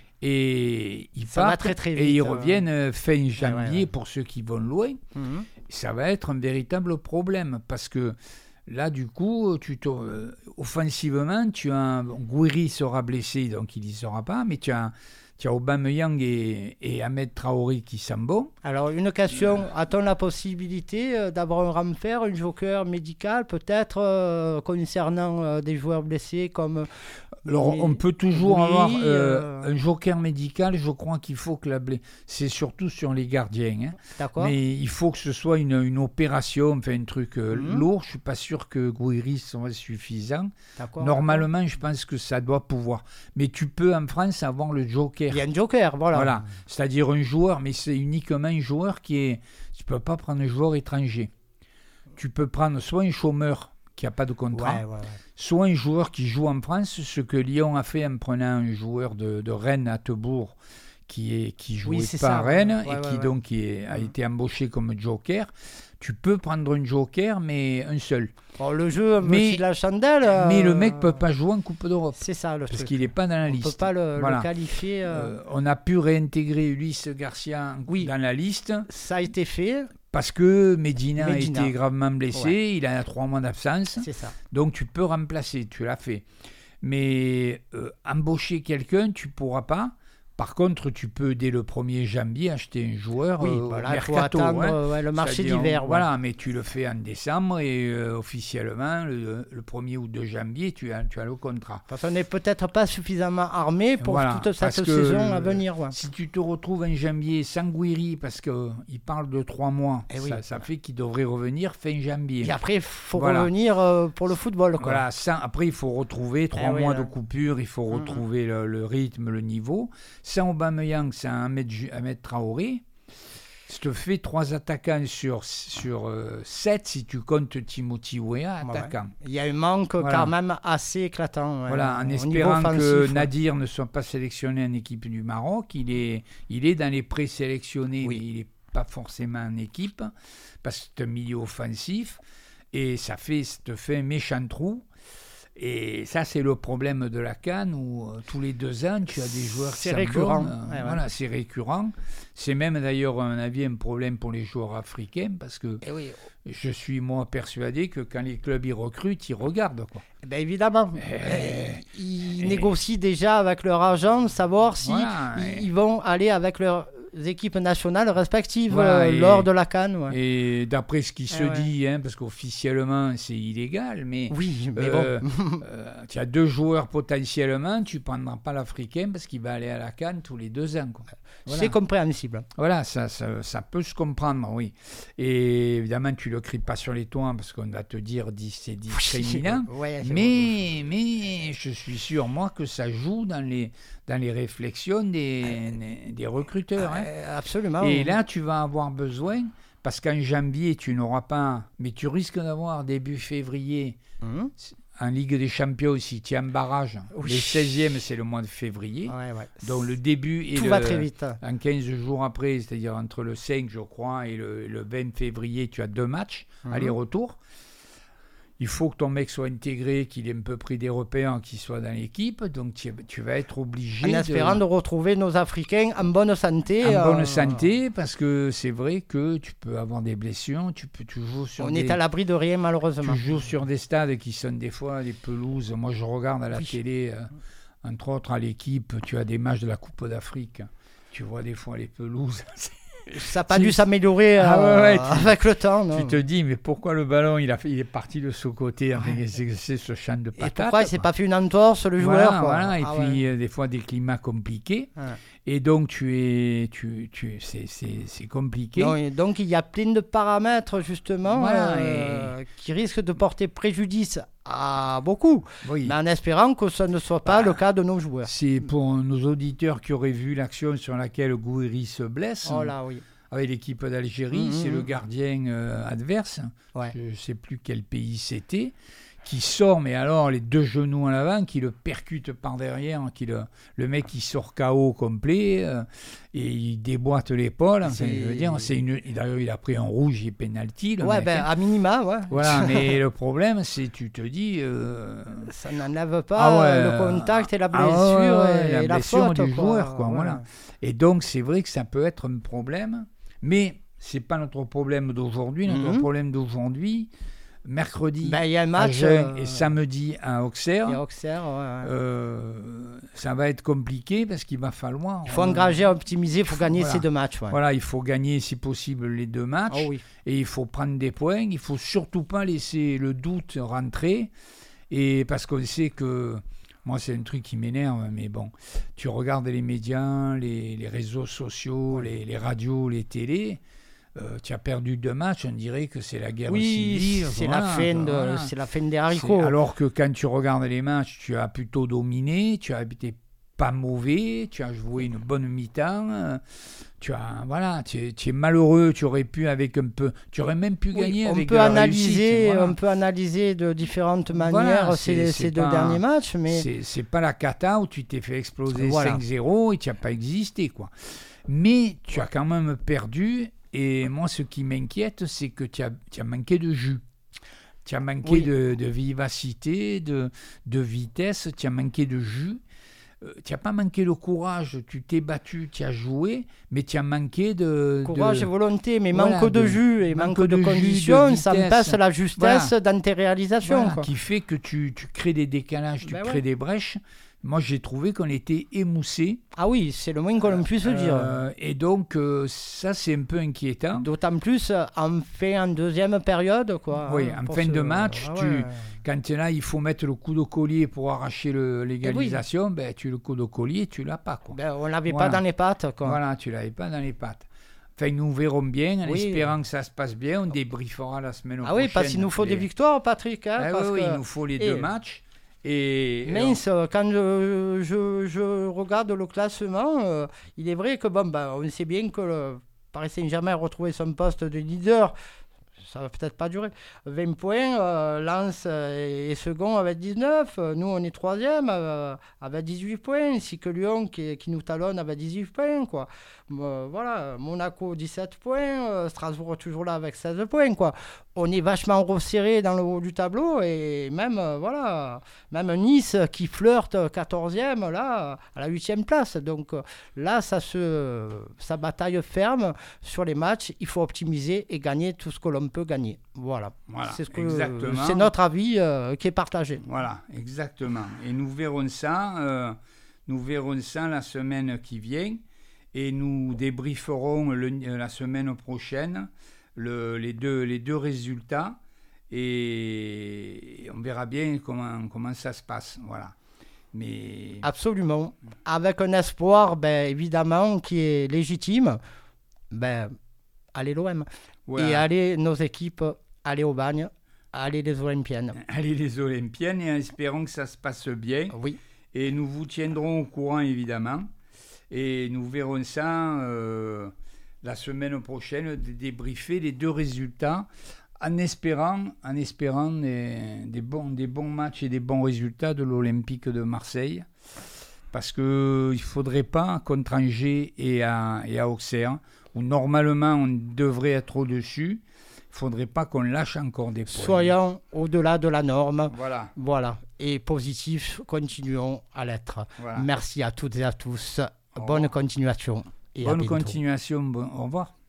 B: Et ils
A: ça
B: partent
A: va très, très vite,
B: et ils
A: euh...
B: reviennent fin janvier
A: ouais, ouais, ouais.
B: pour ceux qui vont loin.
A: Mm-hmm.
B: Ça va être un véritable problème parce que là, du coup, tu te, euh, offensivement, tu as Gouiri sera blessé, donc il n'y sera pas, mais tu as, tu as Aubameyang et, et Ahmed Traoré qui sont bons.
A: Alors, une question, a-t-on la possibilité euh, d'avoir un ramfer, un joker médical, peut-être euh, concernant euh, des joueurs blessés comme...
B: Alors, on peut toujours
A: oui,
B: avoir euh,
A: euh...
B: un joker médical. Je crois qu'il faut que la blessure... C'est surtout sur les gardiens. Hein.
A: D'accord.
B: Mais il faut que ce soit une, une opération, enfin un truc euh,
A: mmh.
B: lourd. Je ne suis pas sûr que Gouiri soit suffisant.
A: D'accord,
B: Normalement,
A: d'accord.
B: je pense que ça doit pouvoir. Mais tu peux en France avoir le joker.
A: Il y a un joker, voilà.
B: Voilà. C'est-à-dire un joueur, mais c'est uniquement un joueur qui est... Tu ne peux pas prendre un joueur étranger. Tu peux prendre soit un chômeur qui n'a pas de contrat,
A: ouais, ouais, ouais.
B: soit un joueur qui joue en France, ce que Lyon a fait en prenant un joueur de, de Rennes à Tebourg qui est qui jouait
A: oui,
B: pas
A: ça.
B: à Rennes
A: ouais,
B: et
A: ouais,
B: qui
A: ouais.
B: donc est, a été embauché comme joker. Tu peux prendre un joker, mais un seul.
A: Bon, le jeu,
B: mais
A: la chandelle. Euh...
B: Mais le mec peut pas jouer en Coupe d'Europe.
A: C'est ça le
B: parce
A: truc.
B: qu'il n'est pas dans la
A: on
B: liste.
A: On peut pas le,
B: voilà.
A: le qualifier. Euh...
B: Euh, on a pu réintégrer Ulysse Garcia
A: oui.
B: dans la liste.
A: Ça a été fait.
B: Parce que Medina,
A: Medina.
B: a été gravement blessé,
A: ouais.
B: il a trois mois d'absence.
A: C'est ça.
B: Donc tu peux remplacer, tu l'as fait. Mais euh, embaucher quelqu'un, tu ne pourras pas. Par contre, tu peux, dès le premier janvier, acheter un joueur
A: oui,
B: euh,
A: voilà,
B: au mercato.
A: Attendre,
B: hein.
A: ouais, le marché
B: C'est-à-dire,
A: d'hiver. Ouais.
B: Voilà, mais tu le fais en décembre et euh, officiellement, le, le premier ou deux janvier, tu as, tu as le contrat.
A: Parce qu'on n'est peut-être pas suffisamment armé pour
B: voilà,
A: toute cette saison à venir. Ouais.
B: Si tu te retrouves en janvier sans Gouiri, parce qu'il parle de trois mois, ça,
A: oui.
B: ça fait qu'il devrait revenir fin janvier.
A: Et après, il faut
B: voilà.
A: revenir euh, pour le football. Quoi.
B: Voilà, sans, après, il faut retrouver trois
A: eh
B: mois
A: oui,
B: de
A: là.
B: coupure, il faut retrouver mm-hmm. le, le rythme, le niveau. Sans Aubameyang, c'est un Ahmed Traoré. Ça te fait trois attaquants sur, sur euh, sept si tu comptes Timothy Weah, attaquant.
A: Ouais. Il y a un manque voilà. quand même assez éclatant. Ouais,
B: voilà, en espérant offensif, que ouais. Nadir ne soit pas sélectionné en équipe du Maroc. Il est, il est dans les présélectionnés, oui. mais il n'est pas forcément en équipe parce que c'est un milieu offensif. Et ça, fait, ça te fait un méchant trou. Et ça, c'est le problème de la CAN où euh, tous les deux ans, tu as des joueurs qui
A: c'est récurrent.
B: euh,
A: ouais,
B: voilà,
A: ouais.
B: c'est récurrent. C'est même d'ailleurs, à mon avis, un problème pour les joueurs africains parce que
A: Et oui.
B: je suis, moi, persuadé que quand les clubs y recrutent, ils regardent, quoi.
A: Ben évidemment.
B: Euh,
A: Ils
B: et-
A: négocient déjà avec leur agent, savoir si
B: Voilà,
A: ils,
B: et-
A: ils vont aller avec leurs équipes nationales respectives
B: Voilà,
A: euh,
B: et-
A: lors de la CAN. Ouais.
B: Et d'après ce qui se
A: Eh ouais.
B: dit, hein, parce qu'officiellement, c'est illégal, mais...
A: Oui, mais
B: Euh,
A: bon.
B: euh, tu as deux joueurs potentiellement, tu ne prendras pas l'Africain parce qu'il va aller à la CAN tous les deux ans. Quoi. Voilà,
A: C'est compréhensible.
B: voilà ça, ça, ça peut se comprendre, oui. Et évidemment, tu ne le cries pas sur les toits parce qu'on va te dire dis- c'est discriminant.
A: Ouais, c'est
B: mais, mais je suis sûr, moi, que ça joue dans les, dans les réflexions des, des, des recruteurs. hein.
A: Euh, absolument.
B: Et là, tu vas avoir besoin, parce qu'en janvier, tu n'auras pas, mais tu risques d'avoir début février.
A: Mhm.
B: En Ligue des Champions, si tu es en barrage,
A: Oui.
B: le seizième, c'est le mois de février.
A: Ouais, ouais.
B: Donc le début et
A: Tout
B: le,
A: va très vite.
B: en quinze jours après, c'est-à-dire entre le cinq, je crois, et le, le vingt février, tu as deux matchs,
A: Mhm.
B: aller-retour. Il faut que ton mec soit intégré, qu'il ait un peu pris des repères, qu'il soit dans l'équipe. Donc tu, tu vas être obligé
A: En espérant
B: de...
A: de retrouver nos Africains en bonne santé.
B: en bonne
A: euh,
B: santé, parce que c'est vrai que tu peux avoir des blessures, tu peux toujours sur
A: On
B: des...
A: est à l'abri de rien, malheureusement.
B: Tu joues sur des stades qui sont des fois des pelouses. Moi, je regarde à la
A: Oui.
B: télé, euh, entre autres à l'équipe, tu as des matchs de la Coupe d'Afrique. Tu vois des fois les pelouses.
A: Ça n'a pas
B: Tu-
A: dû s'améliorer
B: Ah
A: euh,
B: ouais, ouais, tu-
A: avec le temps. Non.
B: Tu te dis, mais pourquoi le ballon, il, a fait, il est parti de ce côté, enfin, c'est, c'est ce champ de
A: Et
B: patates.
A: pourquoi il s'est
B: quoi.
A: pas fait une entorse, le
B: Voilà,
A: joueur quoi.
B: voilà. Et
A: Ah
B: puis,
A: ouais.
B: euh, des fois, des climats compliqués.
A: Ouais.
B: Et donc, tu es, tu, tu, c'est, c'est, c'est compliqué.
A: Non, et donc il y a plein de paramètres justement
B: Voilà,
A: euh, qui risquent de porter préjudice à beaucoup,
B: Oui.
A: mais en espérant que ce ne soit pas
B: Bah,
A: le cas de nos joueurs.
B: C'est pour nos auditeurs qui auraient vu l'action sur laquelle Gouiri se blesse.
A: Oh là oui.
B: Avec l'équipe d'Algérie,
A: Mhm.
B: c'est le gardien euh, adverse,
A: Ouais.
B: je ne sais plus quel pays c'était, qui sort, mais alors les deux genoux en avant, qui le percute par derrière, qui le, le mec qui sort K O complet, euh, et il déboîte l'épaule. Enfin,
A: C'est-
B: je veux dire, c'est une, d'ailleurs, il a pris un rouge et penalty. Le
A: Ouais,
B: mec,
A: ben
B: hein.
A: à minima, ouais.
B: Voilà, mais le problème, c'est tu te dis. euh,
A: Ça n'enlève pas
B: Ah ouais,
A: le contact et la
B: ah
A: blessure
B: ouais, ouais,
A: et,
B: la
A: et la
B: blessure
A: faute.
B: du
A: quoi.
B: joueur, quoi,
A: Ouais.
B: voilà. Et donc, c'est vrai que ça peut être un problème, mais c'est pas notre problème d'aujourd'hui. Notre
A: Mhm.
B: problème d'aujourd'hui, mercredi
A: Ben, il y a un
B: à
A: match
B: Jeun
A: euh,
B: et samedi à Auxerre,
A: et Auxerre, ouais, ouais.
B: euh, ça va être compliqué parce qu'il va falloir.
A: Il faut
B: euh,
A: engager, optimiser pour gagner
B: voilà.
A: ces deux matchs. Ouais.
B: Voilà, il faut gagner si possible les deux matchs.
A: Oh oui.
B: Et il faut prendre des points. Il faut surtout pas laisser le doute rentrer. Et parce qu'on sait que, moi c'est un truc qui m'énerve, mais bon, tu regardes les médias, les, les réseaux sociaux, les, les radios, les télés, euh, tu as perdu deux matchs, on dirait que c'est la guerre
A: Oui,
B: civile.
A: c'est
B: voilà,
A: la fin de,
B: voilà.
A: c'est la fin des
B: C'est-
A: haricots.
B: Alors que quand tu regardes les matchs, tu as plutôt dominé, tu as été pas mauvais, tu as joué une bonne mi-temps, euh, tu as voilà, tu es, tu es malheureux, tu aurais pu avec un peu, tu aurais même pu
A: Oui,
B: gagner
A: on
B: avec
A: peut
B: de la
A: analyser,
B: réussite, voilà.
A: on peut analyser de différentes manières
B: Voilà,
A: ces,
B: c'est-
A: ces
B: c'est
A: deux
B: pas-
A: derniers matchs, mais
B: C'est, c'est pas la cata où tu t'es fait exploser
A: Voilà.
B: cinq zéro et tu n'as pas existé, quoi. Mais tu as quand même perdu, et moi, ce qui m'inquiète, c'est que tu as, tu as manqué de jus. Tu as manqué
A: Oui.
B: de, de vivacité, de, de vitesse, tu as manqué de jus. Euh, tu n'as pas manqué le courage, tu t'es battu, tu as joué, mais tu as manqué de...
A: courage
B: de-
A: et volonté, mais
B: voilà,
A: manque de,
B: de-
A: jus et
B: manque
A: manque de,
B: de jus, de
A: conditions, ça
B: vitesse.
A: empêche la justesse
B: Voilà.
A: dans tes réalisations.
B: Voilà,
A: quoi.
B: qui fait que tu, tu crées des décalages, tu
A: Ben
B: crées
A: ouais.
B: des brèches. Moi, j'ai trouvé qu'on était émoussé.
A: Ah oui, c'est le moins qu'on puisse dire.
B: Euh, et donc, euh, ça, c'est un peu inquiétant.
A: D'autant plus euh, en fin, en deuxième période. Quoi,
B: Oui,
A: hein,
B: en
A: pour
B: fin
A: ce-
B: de match,
A: Ah
B: tu-
A: ouais.
B: Quand tu es là, il faut mettre le coup de collier pour arracher le- l'égalisation. Ben, tu le coup de collier, tu l'as pas. Quoi.
A: Ben, on l'avait
B: Voilà.
A: pas dans les pattes. Quoi.
B: Voilà, tu l'avais pas dans les pattes. Enfin, nous verrons bien, en
A: Oui.
B: espérant que ça se passe bien. On débriefera la semaine
A: Ah
B: prochaine.
A: oui, parce qu'il nous faut
B: les-
A: des victoires, Patrick. Hein,
B: Ah
A: parce
B: oui, oui,
A: que-
B: il nous faut les
A: Et-
B: deux matchs. Et
A: Mince, quand je, je, je regarde le classement, euh, il est vrai que bon, bah, on sait bien que le Paris Saint-Germain a retrouvé son poste de leader. ça va peut-être pas durer. vingt points, euh, Lens est, est second avec dix-neuf. Nous, on est troisième euh, avec dix-huit points. Ainsi que Lyon qui, qui nous talonne avec dix-huit points. Quoi. Euh, voilà, Monaco, dix-sept points. Euh, Strasbourg toujours là avec seize points. Quoi. On est vachement resserré dans le haut du tableau. Et même, euh, voilà, même Nice qui flirte quatorzième, là, à la huitième place. Donc euh, là, ça, se, ça bataille ferme sur les matchs. Il faut optimiser et gagner tout ce que l'on peut gagner. Voilà,
B: voilà
A: c'est, ce que,
B: exactement.
A: c'est notre avis euh, qui est partagé.
B: Voilà, exactement. Et nous verrons ça, euh, nous verrons ça la semaine qui vient et nous débrieferons le, la semaine prochaine le, les, deux, les deux résultats et on verra bien comment, comment ça se passe. Voilà. Mais...
A: Absolument. Avec un espoir, ben, évidemment, qui est légitime. Ben, allez l'O M. Voilà. Et allez nos équipes, allez au bagne, allez les Olympiennes.
B: Allez les Olympiennes et espérons que ça se passe bien.
A: Oui.
B: Et nous vous tiendrons au courant évidemment. Et nous verrons ça euh, la semaine prochaine, de débriefer les deux résultats en espérant, en espérant des, des, bons, des bons matchs et des bons résultats de l'Olympique de Marseille. Parce qu'il ne faudrait pas contre Angers et à, et à Auxerre, où normalement on devrait être au-dessus, il ne faudrait pas qu'on lâche encore des points.
A: Soyons au-delà de la norme.
B: Voilà.
A: Voilà. Et positif, continuons à l'être. Voilà. Merci à toutes et à tous. Au Bonne revoir. Continuation. Et
B: Bonne continuation. Bon, au revoir.